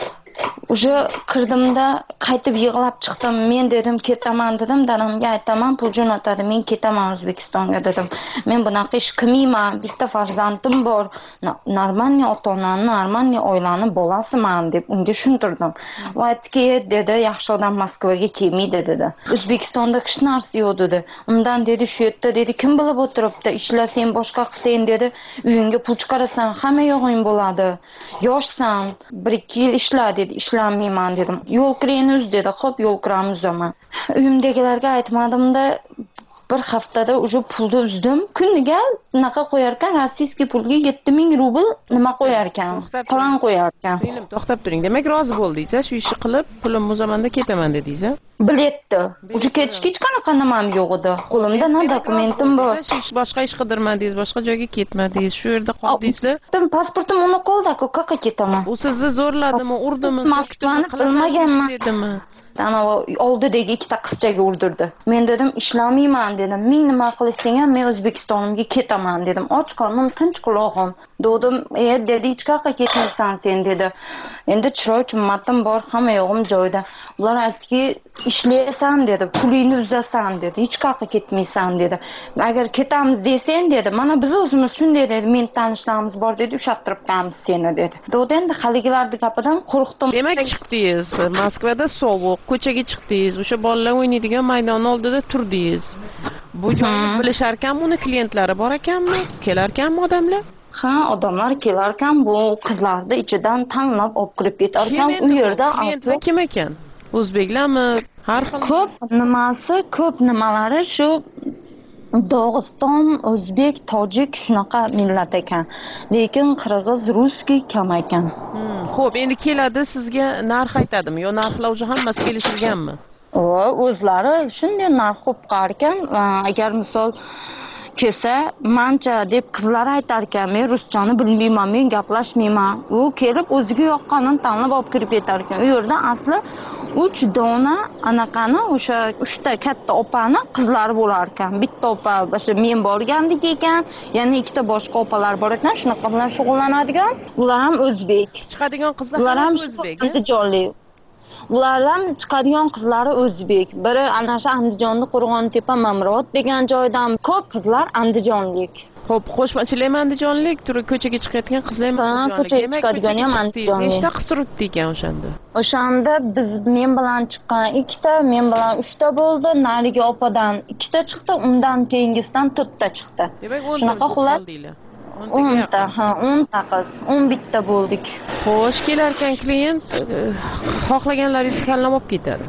O'sha kirdimda qaytib yig'lab chiqdim. Men dedim ketaman dedim, dadamga aytaman, pul jo'natadi, men ketaman O'zbekistonga dedim. Men bunaqa ish qilmayman, bitta farzandim bor, normalniy ota-onani, normalniy oilani bolasiman deb unga tushuntirdim. Va aytdiki, dedi, yaxshi odam Moskvaga kelmaydi dedi. O'zbekistonda hech narsa yo'q dedi. Undan dedi, shu yerda dedi, kim bilib o'tiribdi, ishlasang, boshqa qilsang dedi, uyingga pul chiqarasan, hamma yog'ing bo'ladi. Yoshsan, 1-2 yil ishla dedi. Ishlanmayman dedim. Yo'l kiringni uz dedi. Xo'p, yo'l kiramni uzaman. Uyimdagilarga aytmadimda bir haftada o'sha pulni uzdim. Kuniga bunaqa qo'yar ekan, rossiyskiy pulga 7000 rubl nima qo'yar ekan? Plan qo'yar ekan. Singlim, to'xtab turing. Demak, rozi bo'ldingiz, shu ishni qilib, pulimni uzamanda ketaman dedingiz. Biletdi. O'sha ketishga hech qanaqa nimam yo'q edi. Qo'limda na dokumentim bor. Boshqa ish qidirmadingiz, boshqa joyga ketmadingiz, shu yerda qoldingizlar. Pasportim uni qo'lda-ku, qayerga ketaman? U sizni zo'rladimi, urdimi, Moskvani bilmaganman dedimi? Ana oldidagi ikkita qizchaga urdirdi. Men dedim, ishlamayman dedim. Men nima qilsang ham men O'zbekistonimga ketaman dedim. Och qornim, tinch quloqim. Dedim, dedi, hech qayerga ketmaysan sen dedi. Endi chiroy chimmatim bor, hamma yo'g'im joyida. Ular aytdiki, ishlaysan dedi, pulingni uzasan dedi, hech qayerga ketmaysan dedi. Agar ketamiz desang dedi, mana biz o'zimiz shunday dedi, men tanishlarimiz bor dedi, ushattiribmiz seni dedi. Endi haligilarning gapidan qo'rqdim. Demak, chiqdingiz, Moskvada sovuq, ko'chaga chiqdingiz, o'sha bolalar o'ynaydigan maydon oldida turdingiz. Bu joyni bilishar ekan, uni klientlari bor ekanmi? Kelar ekanmi odamlar? Ha, odamlar kelar ekan, bu qizlarni ichidan tanlab olib kirib ketar ekan. U yerda klientlar kim ekan? O'zbeklarmi? Har xil ko'p nimalari shu Dog'iston, o'zbek, tojik shunaqa millat ekan. Lekin qirg'iz, russkiy kam ekan. Xo'p, endi keladi sizga narx aytadimi? Yo narxlar уже hammasi kelishilganmi? O'zlari shunday narx qo'yib qo'yar ekan. Agar misol kelsa, mancha deb qizlar aytar ekan, men ruschani bilmayman, men gaplashmayman. U kelib o'ziga yoqqanini tanlab olib kirib ketar ekan. U yerda asli 3 dona anaqani o'sha 3 ta katta opani qizlari bo'lar ekan. Bitta opa o'sha men borgandek ekan, yana 2 ta boshqa opalar bor ekan, shunaqa bilan shug'ullanadigan. Ular ham o'zbek. Chiqadigan qizlar hammasi o'zbek. Andijonlik. Ulardan chiqadigan qizlari o'zbek. Biri ana shu Andijonda Qo'rg'ontepa Mamrod degan joydan, ko'p qizlar andijonlik. Xo'p, qo'shmachilar ham andijonlik, turib ko'chaga chiqayotgan qizlar ham andijonlik. Ko'chaga chiqadigan ham andijonlik. Nechta qiz turibdi ekan o'shanda? O'shanda biz men bilan chiqqan 2 ta, men bilan 3 ta bo'ldi. Narigi opadan 2 ta chiqdi, undan keyingisidan 4 ta chiqdi. Demak, 10 shunaqa qoldinglar. 10 ta, 10 ta qiz, 11 ta bo'ldik. Xo'sh, kelarkan klient xohlaganlaringizni tanlab olib ketadi.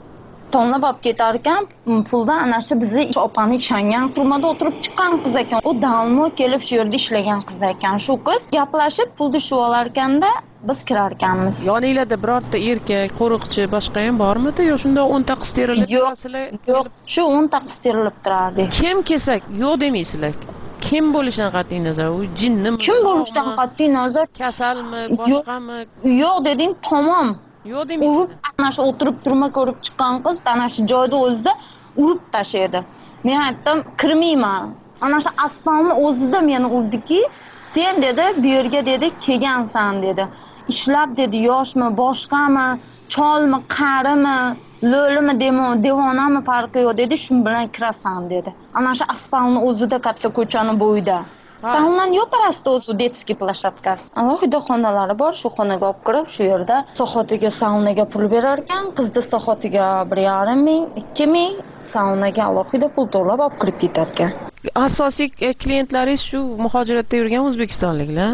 Tanlab olib ketar ekan, puldan ana shu bizni opani ishongan turmada o'tirib chiqqan qiz ekan. U dalmo kelib shu yerda ishlagan qiz ekan. Shu qiz gaplashib pulni shu olar ekanda, biz kirar ekanmiz. Yoninglarda birorta erkak, qo'riqchi boshqa ham bormidi yo shunda 10 ta qiz terilib turasizlar? Yo'q, shu 10 ta qiz terilib turardi. Kim kelsak, yo'q demaysizlar. Kim bo'lishidan qat'iy nazar, u jinnimi? Kim bo'lishidan qat'iy nazar, kasalmi, boshqami? Yo'q deding, tamom. Yo'q demaysizlar. Ana shu o'tirib turma ko'rib chiqqan qiz ana shu joyda o'zida urib tashlaydi. Men aytdim, kirmayman. Ana shu asfaltni o'zida meni urdiki, sen dedi, bu yerga dedi, kelgansan dedi. Ishlab dedi, yoshmi, boshqami, cholmi, qarimi, lo'limi, devonami farqi yo'q dedi, shu bilan kirasan dedi. Ana shu asfaltni o'zida katta ko'chani bo'yida. Saundan yo'parasida o'zi detskiy plashatkasi. Alohida xonalari bor, shu xonaga olib kirib, shu yerda sohatiga saunaga pul berar ekan, qizni sohatiga 1,5 ming, 2 ming, saunaga alohida pul to'lab olib kirib ketar ekan. Asosiy klientlaringiz shu muhojiratda yurgan o'zbekistonliklar?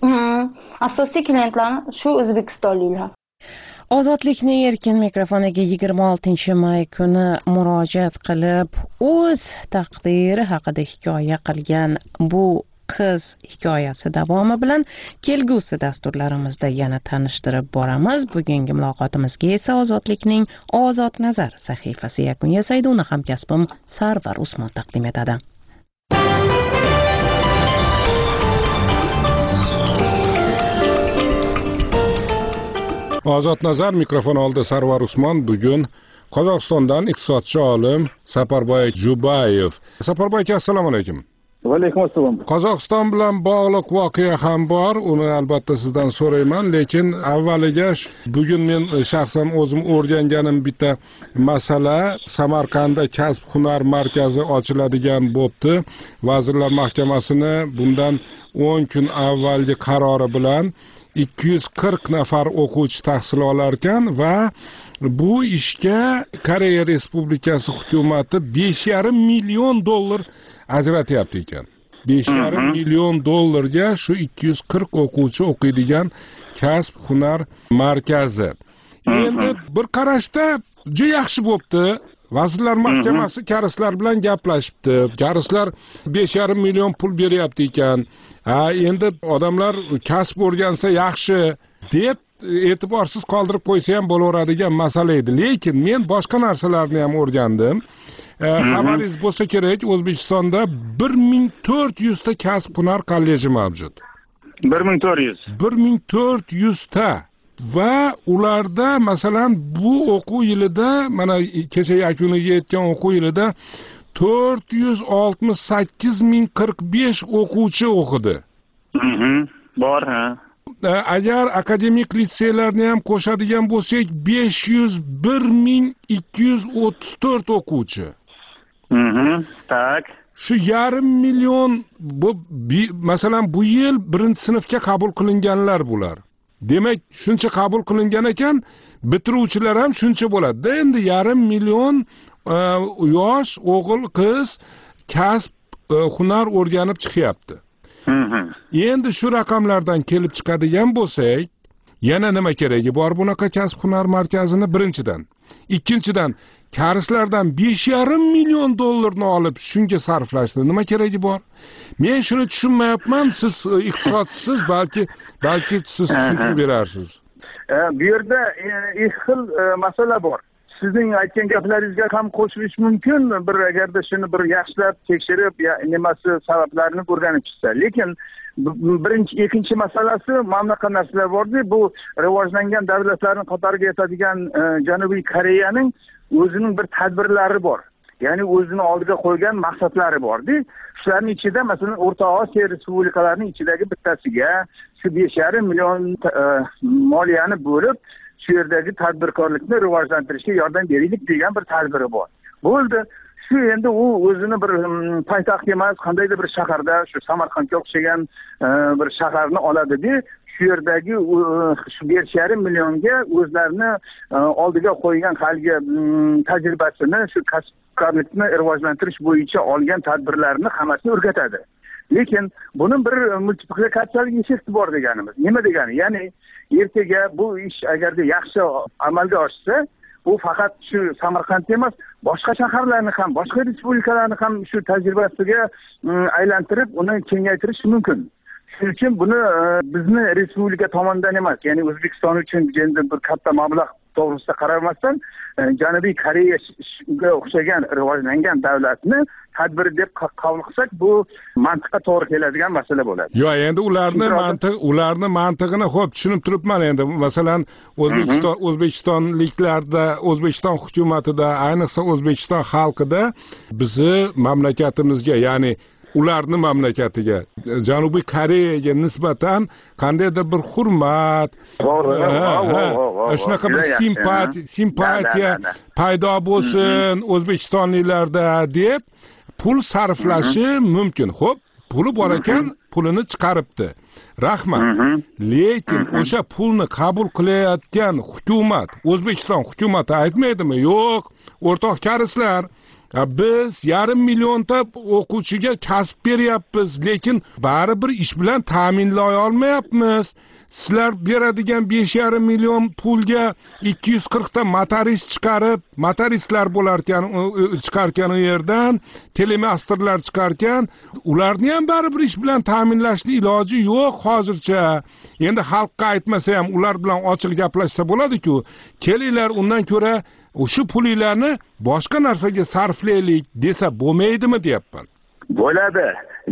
Asosiy klientlar shu o'zbekistonliklar. Ozodlikning erkin mikrofoniga 26 may kuni murojaat qilib, o'z taqdiri haqida hikoya qilgan bu qiz hikoyasi davomi bilan kelgusi dasturlarimizda yana tanishtirib boramiz. Bugungi muloqotimizga esa Ozodlikning Ozod nazar sahifasi yakun yasaydi. Uni hamkasbim Sarvar Usmon taqdim etadi. Ozod nazar mikrofon oldida Sarvar Usmon. Bugun Qozog'istondan iqtisodchi olim Saparboy Jubayev. Saparboy aka, assalomu alaykum. Va alaykum assalom. Qozog'iston bilan bog'liq voqea ham bor. Uni albatta sizdan so'rayman, lekin avvaliga bugun men shaxsan o'zim o'rganganim bitta masala. Samarqandda kasb hunar markazi ochiladigan bo'pti. Vazirlar Mahkamasini bundan 10 kun avvalgi qarori bilan 240 nafar o'quvchi tahsil olar ekan va bu ishga Koreya Respublikasi hukumati 5,5 million dollar ajratyapti ekan. 5,5 million dollarga shu 240 o'quvchi o'qiydigan kasb hunar markazi. Endi bir qarashda juda yaxshi bo'pti. Vazirlar Mahkamasi karislar bilan gaplashibdi. Karislar 5,5 million pul beryapti ekan. Endi odamlar kasb o'rgansa yaxshi deb e'tiborsiz qoldirib qo'ysa ham bo'laveradigan masala edi. Lekin men boshqa narsalarni ham o'rgandim. Xabaringiz bo'lsa kerak, O'zbekistonda 1400 ta kasb hunar kolleji mavjud. 1400. 1400 ta. Va ularda masalan bu o'quv yilida, mana kecha yakuniga yetgan o'quv yilida 468,045 o'quvchi o'qidi. Bor, ha. Agar akademik litseylarni ham qo'shadigan bo'lsak, 501,234 o'quvchi. Tak. Shu 1,5 million masalan bu yil 1-sinfga qabul qilinganlar bular. Demak, shuncha qabul qilingan ekan, bitiruvchilar ham shuncha bo'ladi. Endi 1,5 million yosh o'g'il qiz kasb hunar o'rganib chiqyapti. Endi shu raqamlardan kelib chiqadigan bo'lsak, yana nima keragi bor bunaqa kasb hunar markazini? Birinchidan, ikkinchidan, karislardan 5,5 million dollarni olib shunga sarflashdi. Nima keragi bor? Men shuni tushunmayapman. Siz iqtisodchisiz, balki siz tushuntirib berarsiz. Bu yerda ikki xil masala bor. Sizning aytgan gaplaringizga ham qo'shilish mumkin. Bir agarda shuni bir yaxshilab tekshirib, nimasi sabablarini o'rganib chiqsa. Lekin ikkinchi masalasi mamlakat narsalar bordi. Bu rivojlangan davlatlarning qatoriga yetadigan Janubiy Koreyaning o'zining bir tadbirlari bor. Ya'ni o'zini oldiga qo'ygan maqsadlari bordi. Shularning ichida masalan O'rta Osiyo respublikalarining ichidagi bittasiga shu 5,5 million moliyani bo'lib, shu yerdagi tadbirkorlikni rivojlantirishga yordam beraylik degan bir tadbiri bor. Bo'ldi. Shu endi u o'zini bir poytaxt emas, qandaydir bir shaharda, shu Samarqandga o'xshagan bir shaharni oladi-da, shu yerdagi shu 5,5 millionga o'zlarini oldiga qo'ygan haligi tajribasini, shu kasbkorlikni rivojlantirish bo'yicha olgan tadbirlarni hammasini o'rgatadi. Lekin buning bir multiplikatsiyalik effekti bor deganimiz. Nima degani? Ya'ni ertaga bu ish agarda yaxshi amalga oshsa, bu faqat shu Samarqand emas, boshqa shaharlarni ham, boshqa respublikalarni ham shu tajribasiga aylantirib, uni kengaytirish mumkin. Shuning uchun buni bizni respublika tomonidan emas, ya'ni O'zbekiston uchun endi bir katta mablag' to'g'risida qaralmasdan, Janubiy Koreyaga o'xshagan rivojlangan davlatni tadbir deb qabul qilsak, bu mantiqqa to'g'ri keladigan masala bo'ladi. Yo'q, endi ularni mantig'ini xo'p tushunib turibman endi. Masalan, O'zbekistonliklarda, O'zbekiston hukumatida, ayniqsa O'zbekiston xalqida bizni mamlakatimizga, ya'ni ularni mamlakatiga, Janubiy Koreyaga nisbatan qandaydir bir hurmat, shunaqa bir simpatiya paydo bo'lsin O'zbekistonliklarda deb pul sarflashi mumkin. Xo'p, puli bor ekan, pulini chiqaribdi. Rahmat. Lekin o'sha pulni qabul qilayotgan hukumat, O'zbekiston hukumati aytmaydimi? Yo'q, o'rtoq karislar, biz 1,5 millionta o'quvchiga kasb beryapmiz, lekin baribir ish bilan ta'minlay olmayapmiz. Sizlar beradigan 5,5 million pulga 240 ta motorist chiqarib, motoristlar bo'larkan, chiqarkan u yerdan, telemasterlar chiqarkan, ularni ham baribir ish bilan ta'minlashni iloji yo'q hozircha. Endi xalqqa aytmasa ham ular bilan ochiq gaplashsa bo'ladi-ku. Kelinglar, undan ko'ra o'sha pullarni boshqa narsaga sarflaylik desa bo'lmaydimi deyapman. Bo'ladi.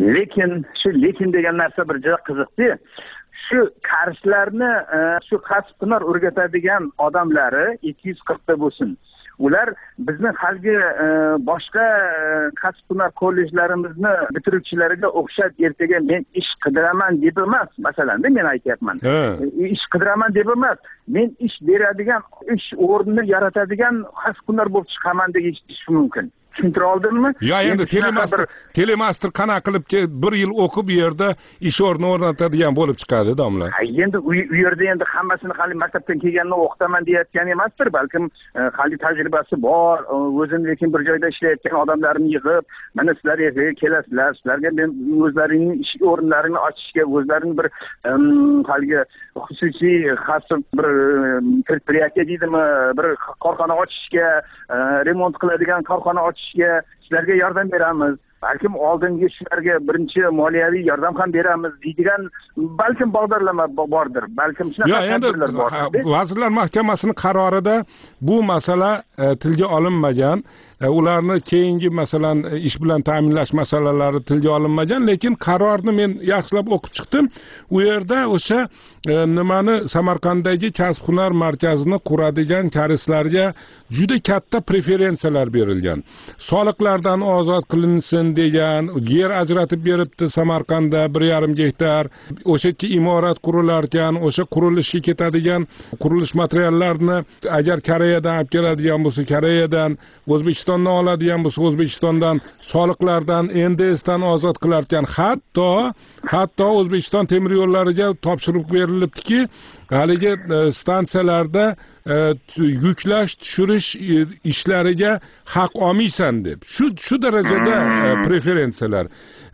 Lekin degan narsa bir juda qiziqdi. Shu karslarni, shu kasb-hunar o'rgatadigan odamlari 240 ta bo'lsin. Ular bizni halgi boshqa kasb-hunar kollejlarimizni bitiruvchilariga o'xshab ertaga men ish qidiraman deb emas, masalan, men aytyapman. Ish qidiraman deb emas, men ish beradigan, ish o'rnini yaratadigan kasb-hunar bo'lib chiqaman deb eshitish mumkin. Tushuntira oldimmi? Yo, endi telemaster qanaqa qilib 1 yil o'qib bu yerda ish o'rni o'rnatadigan bo'lib chiqadi, domla. Endi u yerda endi hammasini hali maktabdan kelganini o'qitaman deyotgan emasdir, balkim hali tajribasi bor, o'zini lekin bir joyda ishlayotgan odamlarni yig'ib, mana sizlar ertaga kelasizlar, sizlarga men o'zlaringning ish o'rinlarini ochishga, o'zlarining bir haligi xususiy xasib bir предприятие deydimi, bir korxona ochishga, remont qiladigan korxona sizlarga yordam beramiz. Balkim oldingi shularga birinchi moliyaviy yordam ham beramiz deydigan balkim bog'darlama bordir. Balkim shunaqa tadbirlar bordir. Vazirlar Mahkamasining qarorida bu masala tilga olinmagan. Ularni keyingi masalan ish bilan ta'minlash masalalari tilga olinmagan, lekin qarorni men yaxshilab o'qib chiqdim. U yerda o'sha nimani Samarqanddagi kasb-hunar markazini quradigan karislarga juda katta preferensiyalar berilgan. Soliqlardan ozod qilinsin degan, yer ajratib beribdi Samarqandda 1,5 gektar. O'sha yerga imorat qurilar ekan, o'sha qurilishga ketadigan qurilish materiallarini agar Koreyadan olib keladigan bo'lsa, Koreyadan, O'zbekistondan oladigan bo'lsa, O'zbekistondan, soliqlardan, NDSdan ozod qilar ekan. Hatto O'zbekiston temir yo'llariga topshiriq berilibdiki, haligi stansiyalarda yuklash, tushirish ishlariga haq olmaysan deb. Shu darajada preferensiyalar.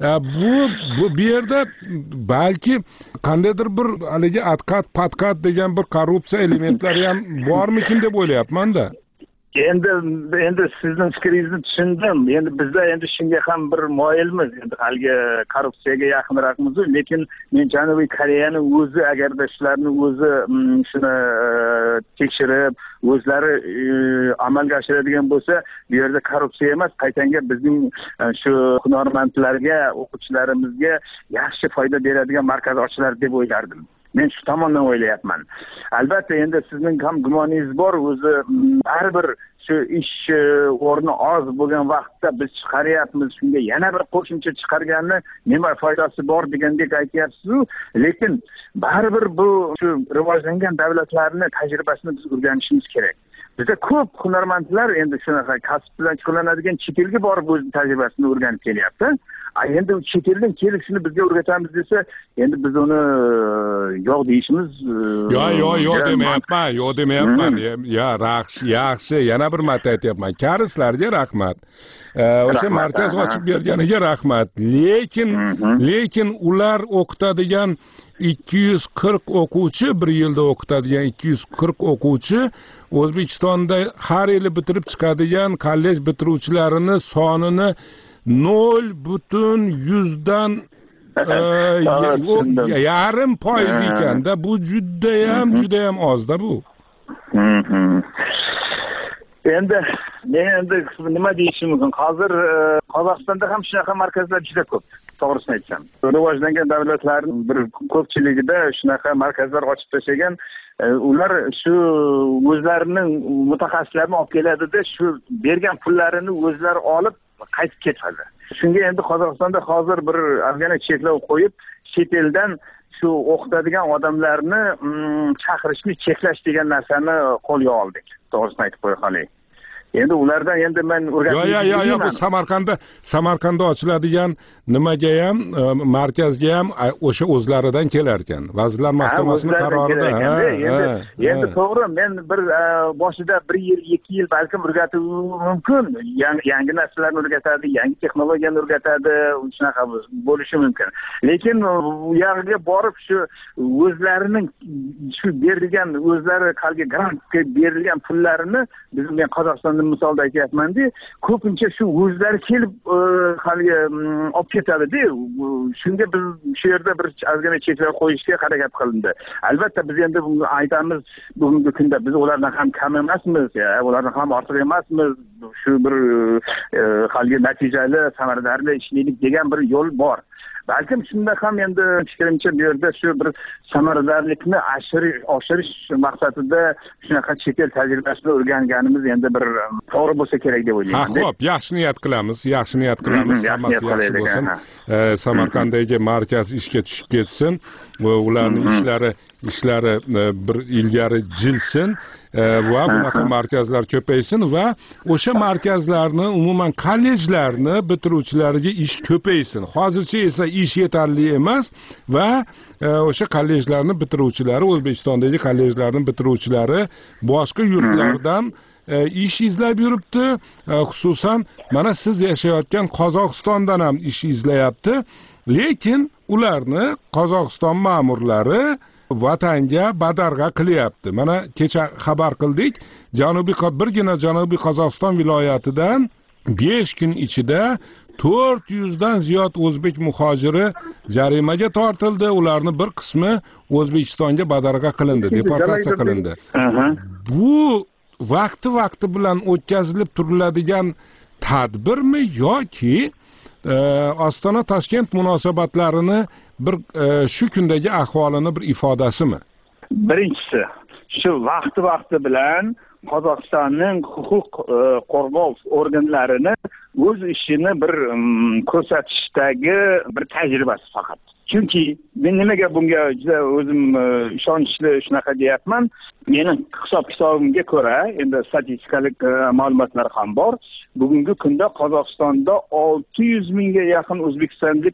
Bu yerda balki qandaydir bir haligi patqat degan bir korrupsiya elementlari ham bormikin deb o'ylayapman-da. endi sizning fikringizni tushundim. Endi bizlar endi shunga ham bir moyilmiz. Endi haligi korrupsiyaga yaqinroqmiz, lekin men Janubiy Koreyani o'zi agarda shularni o'zi shuni tekshirib, o'zlari amalga oshiradigan bo'lsa, bu yerda korrupsiya emas, qaytanga bizning shu hunarmandlarga, o'quvchilarimizga yaxshi foyda beradigan markaz ochilar deb o'ylardim. Men shu tomondan o'ylayapman. Albatta endi sizning ham gumoningiz bor, o'zi baribir shu ish o'rni oz bo'lgan vaqtda biz chiqaryapmiz, shunga yana bir qo'shimcha chiqarganni nima foydasi bor degandek aytyapsiz-ku, lekin baribir bu shu rivojlangan davlatlarni tajribasini biz o'rganishimiz kerak. Bizda ko'p hunarmandlar endi shunaqa kasb bilan shug'ullanadigan chet elga borib o'z tajribasini o'rganib kelyapti. Endi chet eldan kelib shuni bizga o'rgatamiz desa, endi biz uni yo'q deyishimiz yo'q demayapman. Yaxshi, yana bir marta aytyapman. Karislarga rahmat. O'sha markaz ochib berganiga rahmat. Lekin ular o'qitadigan 240 o'quvchi, bir yilda o'qitadigan 240 o'quvchi O'zbekistonda har yili bitirib chiqadigan kollej bitiruvchilarini sonini 0,5% ekanda. Bu judayam ozda bu. Endi nima deyishim mumkin? Hozir Qozog'istonda ham shunaqa markazlar juda ko'p, to'g'risini aytsam. Rivojlangan davlatlarning bir ko'pchiligida shunaqa markazlar ochib tashlagan. Ular shu o'zlarining mutaxassislarini olib keladida, shu bergan pullarini o'zlari olib qaytib ketadi. Shunga endi Qozog'istonda hozir bir ozgina cheklov qo'yib, chet eldan shu o'qitadigan odamlarni chaqirishni cheklash degan narsani qo'lga oldik. To'g'risini aytib qo'ya qolay. Endi ulardan endi men o'rganib bu Samarqandda ochiladigan nimaga ham, markazga ham o'sha o'zlaridan kelar ekan. Vazirlar Mahkamasining qarorida. Endi to'g'ri, men bir boshida 1 yil, 2 yil balkim o'rgatib mumkin. Yangi narsalarni o'rgatadi, yangi texnologiyani o'rgatadi, shunaqa bo'lishi mumkin. Lekin u yerga borib shu o'zlarining shu berilgan, o'zlari qalga grantga berilgan pullarini men Qozog'iston misolda aytyapman-da, ko'pincha shu o'zlari kelib haligi olib ketadi-da. Shunga biz shu yerda bir ozgina cheklov qo'yishga harakat qilindi. Albatta biz endi aytamiz, bugungi kunda biz ulardan ham kam emasmiz, ulardan ham ortiq emasmiz. Shu bir haligi natijali, samaradorli ishlaylik degan bir yo'l bor. Balkim shunda ham endi fikrimcha bu yerda shu bir samaradorlikni oshirish maqsadida shunaqa chet el tajribasini o'rganganimiz endi bir to'g'ri bo'lsa kerak deb o'ylayman. Xo'p, yaxshi niyat qilamiz. Hammasi yaxshi bo'lsin. Samarqanddagi markaz ishga tushib ketsin va ularning ishlari bir ilgari jilsin va bunaqa markazlar ko'paysin va o'sha markazlarni, umuman kollejlarni bitiruvchilariga ish ko'paysin. Hozircha esa ish yetarli emas va o'sha kollejlarni bitiruvchilari, O'zbekistondagi kollejlarning bitiruvchilari boshqa yurtlardan ish izlab yuribdi. Xususan mana siz yashayotgan Qozog'istondan ham ish izlayapti. Lekin ularni Qozog'iston ma'murlari vatanga badarg'a qilyapti. Mana kecha xabar qildik, birgina Janubiy Qozog'iston viloyatidan 5 kun ichida 400 dan ziyod o'zbek muhojiri jarimaga tortildi. Ularning bir qismi O'zbekistonga badarg'a qilindi, deportatsiya qilindi. Bu vaqti bilan o'tkazilib turiladigan tadbirmi yoki Ostona Toshkent munosabatlarini bir shu kundagi ahvolini bir ifodasimi? Birinchisi, shu vaqti bilan Qozog'istonning huquq qo'g'dash organlarini o'z ishini bir ko'rsatishdagi bir tajribasi faqat. Chunki men nimaga bunga juda o'zim ishonchli shunaqa deyapman. Mening hisob-kitobimga ko'ra, endi statistikalik ma'lumotlar ham bor. Bugungi kunda Qozog'istonda 600 mingga yaqin o'zbekistonlik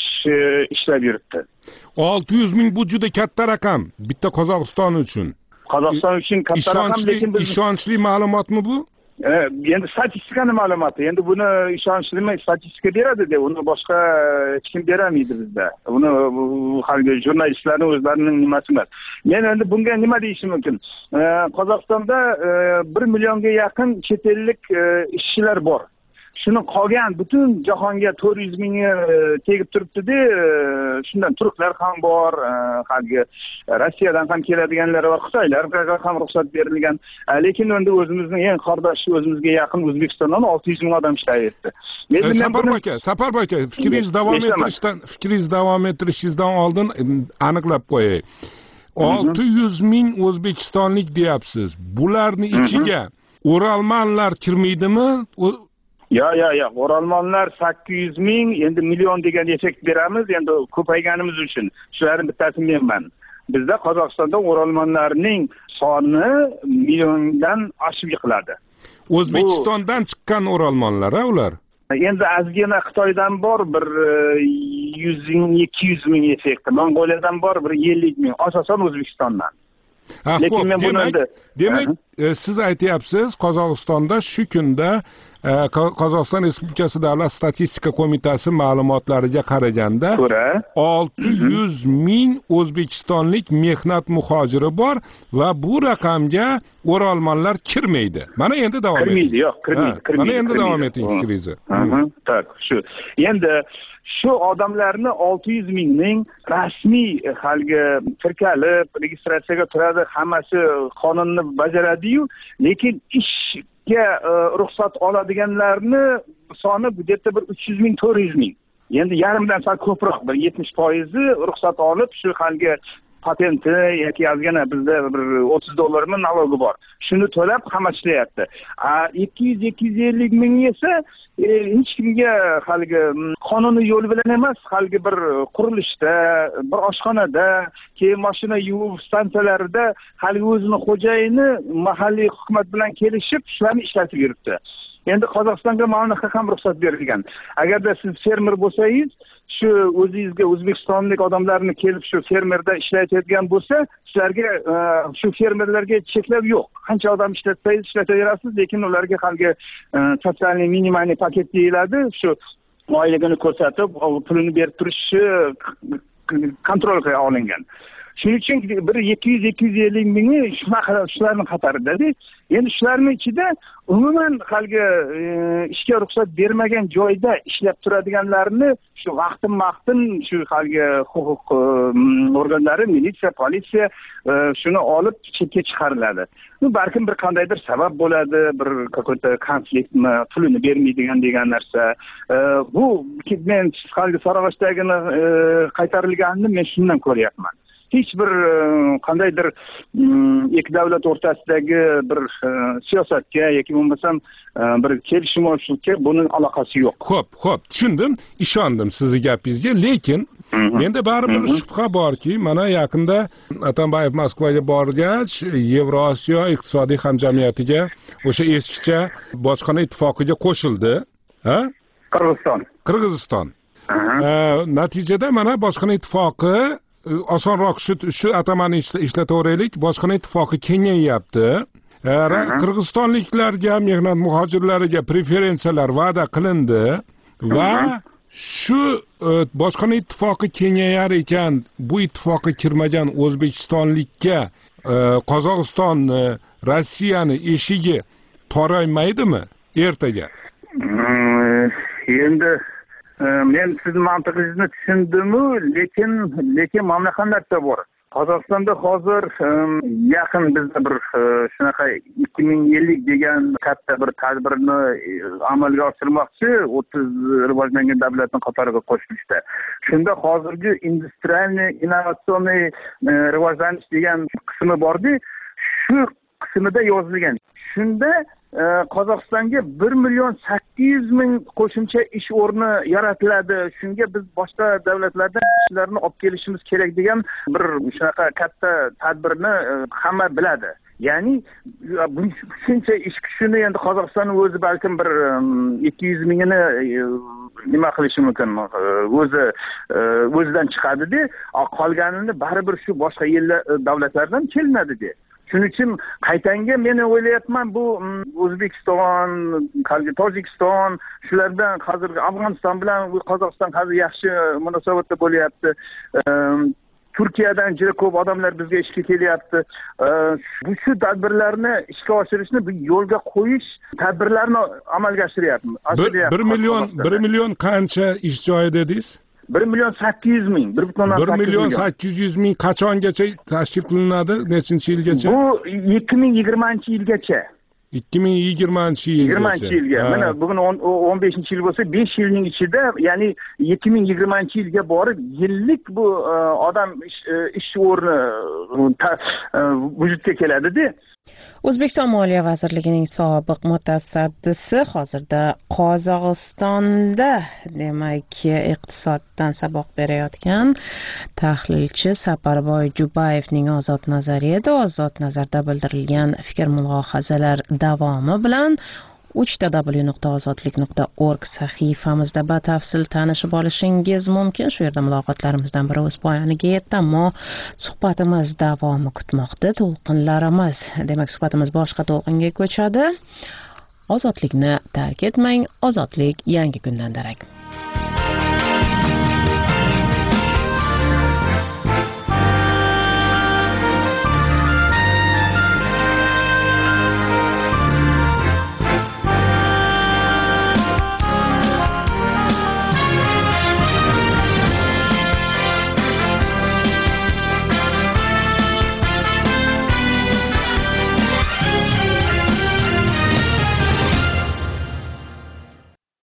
ishlab yuribdi. 600 ming bu juda katta raqam bitta Qozog'iston uchun. Qozog'iston uchun katta raqam, lekin biz ishonchli ma'lumotmi bu? endi statistikani ma'lumoti, endi buni ishonchli statistika beradi-da, uni boshqa hech kim beramaydi bizda. Uni haligi jurnalistlarning o'zlarining nimasi emas. Men endi bunga nima deyishim mumkin? Qozog'istonda 1 millionga yaqin chet ellik ishchilar bor. Shuni qolgan butun jahonga 400 mingi tegib turibdi-da, shundan turklar ham bor, haligi Rossiyadan ham keladiganlar va Xitoylarga ham ruxsat berilgan. Lekin endi o'zimizning eng qardoshi o'zimizga yaqin O'zbekistondan 600 ming odam ishlayapti. Sapar aka, fikringiz davom ettirishingizdan oldin aniqlab qo'yay. 600 ming o'zbekistonlik deyapsiz. Bularning ichiga o'ralmanlar kirmaydimi? Yo'q. O'ralmonlar 800 ming, endi million degan effekt beramiz, endi ko'payganimiz uchun. Shularning bittasi menman. Bizda Qozog'istonda o'ralmonlarning soni milliondan oshib yiqiladi. O'zbekistondan chiqqan o'ralmonlar, ular? Endi ozgina Xitoydan bor bir 100 ming, 200 ming effekti. Mongoliyadan bor bir 50 ming. Asosan O'zbekistondan. Lekin men demak, siz aytyapsiz, Qozog'istonda shu kunda Qozog'iston Respublikasi Davlat statistika qo'mitasi ma'lumotlariga qaraganda 600 ming o'zbekistonlik mehnat muhojiri bor va bu raqamga o'ralmonlar kirmaydi. Mana endi davom eting. Kirmaydi. Mana endi davom eting fikringizni. Tak, shu. Endi shu odamlarni 600 mingning rasmiy haligi tirkalib, registratsiyaga turadi, hammasi qonunni bajaradi-yu, lekin ishga ruxsat oladiganlarni soni bu yerda bir 300 ming, 400 ming. Endi yarimdan sal ko'proq, bir 70% ruxsat olib, shu haligi patenti yoki ozgina bizda bir $30 nalogi bor. Shuni to'lab hamma ishlayapti. 200-250 ming esa hech kimga haligi qonuniy yo'l bilan emas, haligi bir qurilishda, bir oshxonada, keyin mashina yuvish stansiyalarida haligi o'zining xo'jayini mahalliy hukumat bilan kelishib, shularni ishlatib yuribdi. Endi Qozog'istonga mana ham ruxsat berilgan. Agarda siz fermer bo'lsangiz, shu o'zingizga o'zbekistonlik odamlarni kelib shu fermerda ishlatayotgan bo'lsa, sizlarga shu fermerlarga cheklov yo'q. Qancha odam ishlatsangiz ishlataverasiz, lekin ularga haligi sotsialniy minimalniy paket deyiladi, shu oyligini ko'rsatib, pulini berib turishi kontrolga olingan. Shuning uchun bir 200-250 mingi shularning qatorida. Endi shularning ichida umuman haligi ishga ruxsat bermagan joyda ishlab turadiganlarni shu vaqtin shu haligi huquq organlari, militsiya, politsiya shuni olib chetga chiqariladi. Bu balkim bir qandaydir sabab bo'ladi, bir какой-то konfliktmi, pulini bermaydigan degan narsa. Bu men haligi Sarog'ashdagini qaytarilganini men shundan ko'ryapman. Hech bir qandaydir ikki davlat o'rtasidagi bir siyosatga yoki bo'lmasam bir kelishmovchilikka buning aloqasi yo'q. Xo'p, tushundim, ishondim sizning gapingizga, lekin menda baribir shubha borki, mana yaqinda Atambayev Moskvaga borgach, Yevrosiyo iqtisodiy hamjamiyatiga, o'sha eskicha bojxona ittifoqiga qo'shildi. Qirg'iziston. Natijada mana bojxona ittifoqi osonroq shu atamani ishlataveraylik, bojxona ittifoqi kengayapti. Qirg'izistonliklarga, mehnat muhojirlariga preferensiyalar va'da qilindi va shu bojxona ittifoqi kengayar ekan, bu ittifoqqa kirmagan O'zbekistonlikka Qozog'istonni, Rossiyani eshigi toraymaydimi ertaga? Endi men sizning mantiqingizni tushundim-u, lekin mana qanday narsa bor. Qozog'istonda hozir yaqin bizda bir shunaqa 2050 degan katta bir tadbirni amalga oshirmoqchi, 30 rivojlangan davlatning qatoriga qo'shilishda. Shunda hozirgi industrialniy innovatsion rivojlanish degan qismi bordi, shu qismida yozilgan. Shunda Qozog'istonga 1.800.000 qo'shimcha ish o'rni yaratiladi. Shunga biz boshqa davlatlardan ishchilarni olib kelishimiz kerak degan bir shunaqa katta tadbirni hamma biladi. Ya'ni shuncha ish kuchini endi Qozog'iston o'zi balkim bir 200 mingini nima qilishi mumkin, o'zidan chiqadi-da, qolganini baribir shu boshqa davlatlardan kelinadi-da. shuning uchun qaytanga men o'ylayapman bu O'zbekiston, Tojikiston shular bilan hozir Afg'oniston bilan Qozog'iston hozir yaxshi munosabatda bo'lyapti. Turkiyadan juda ko'p odamlar bizga ishga kelyapti. Shu tadbirlarni ishga oshirishni bu yo'lga qo'yish tadbirlarni amalga oshiryapmiz. 1 million qancha ish joyi dedingiz? 1,800,000. 1,800,000 qachongacha tashkil qilinadi? Nechinchi yilgacha? Bu 2020-yilgacha. 2020-yilga. Mana bugun 15-yil bo'lsa, 5 yilning ichida, ya'ni 2020-yilga borib, yillik bu odam ish o'rni vujudga keladi-da. O'zbekiston Moliya vazirligining sobiq mutasaddisi hozirda Qozog'istonda, demak, iqtisoddan saboq berayotgan tahlilchi Saparboy Jubayevning ozod nazari edi. Ozod nazarda bildirilgan fikr-mulohazalar davomi bilan www.ozodlik.org sahifamizda batafsil tanishib olishingiz mumkin. Shu yerda muloqotlarimizdan biri o'z poyoniga yetdi, ammo suhbatimiz davomi kutmoqda. To'lqinlarimiz, demak, suhbatimiz boshqa to'lqinga ko'chadi. Ozodlikni tark etmang, ozodlik yangi kundan darak.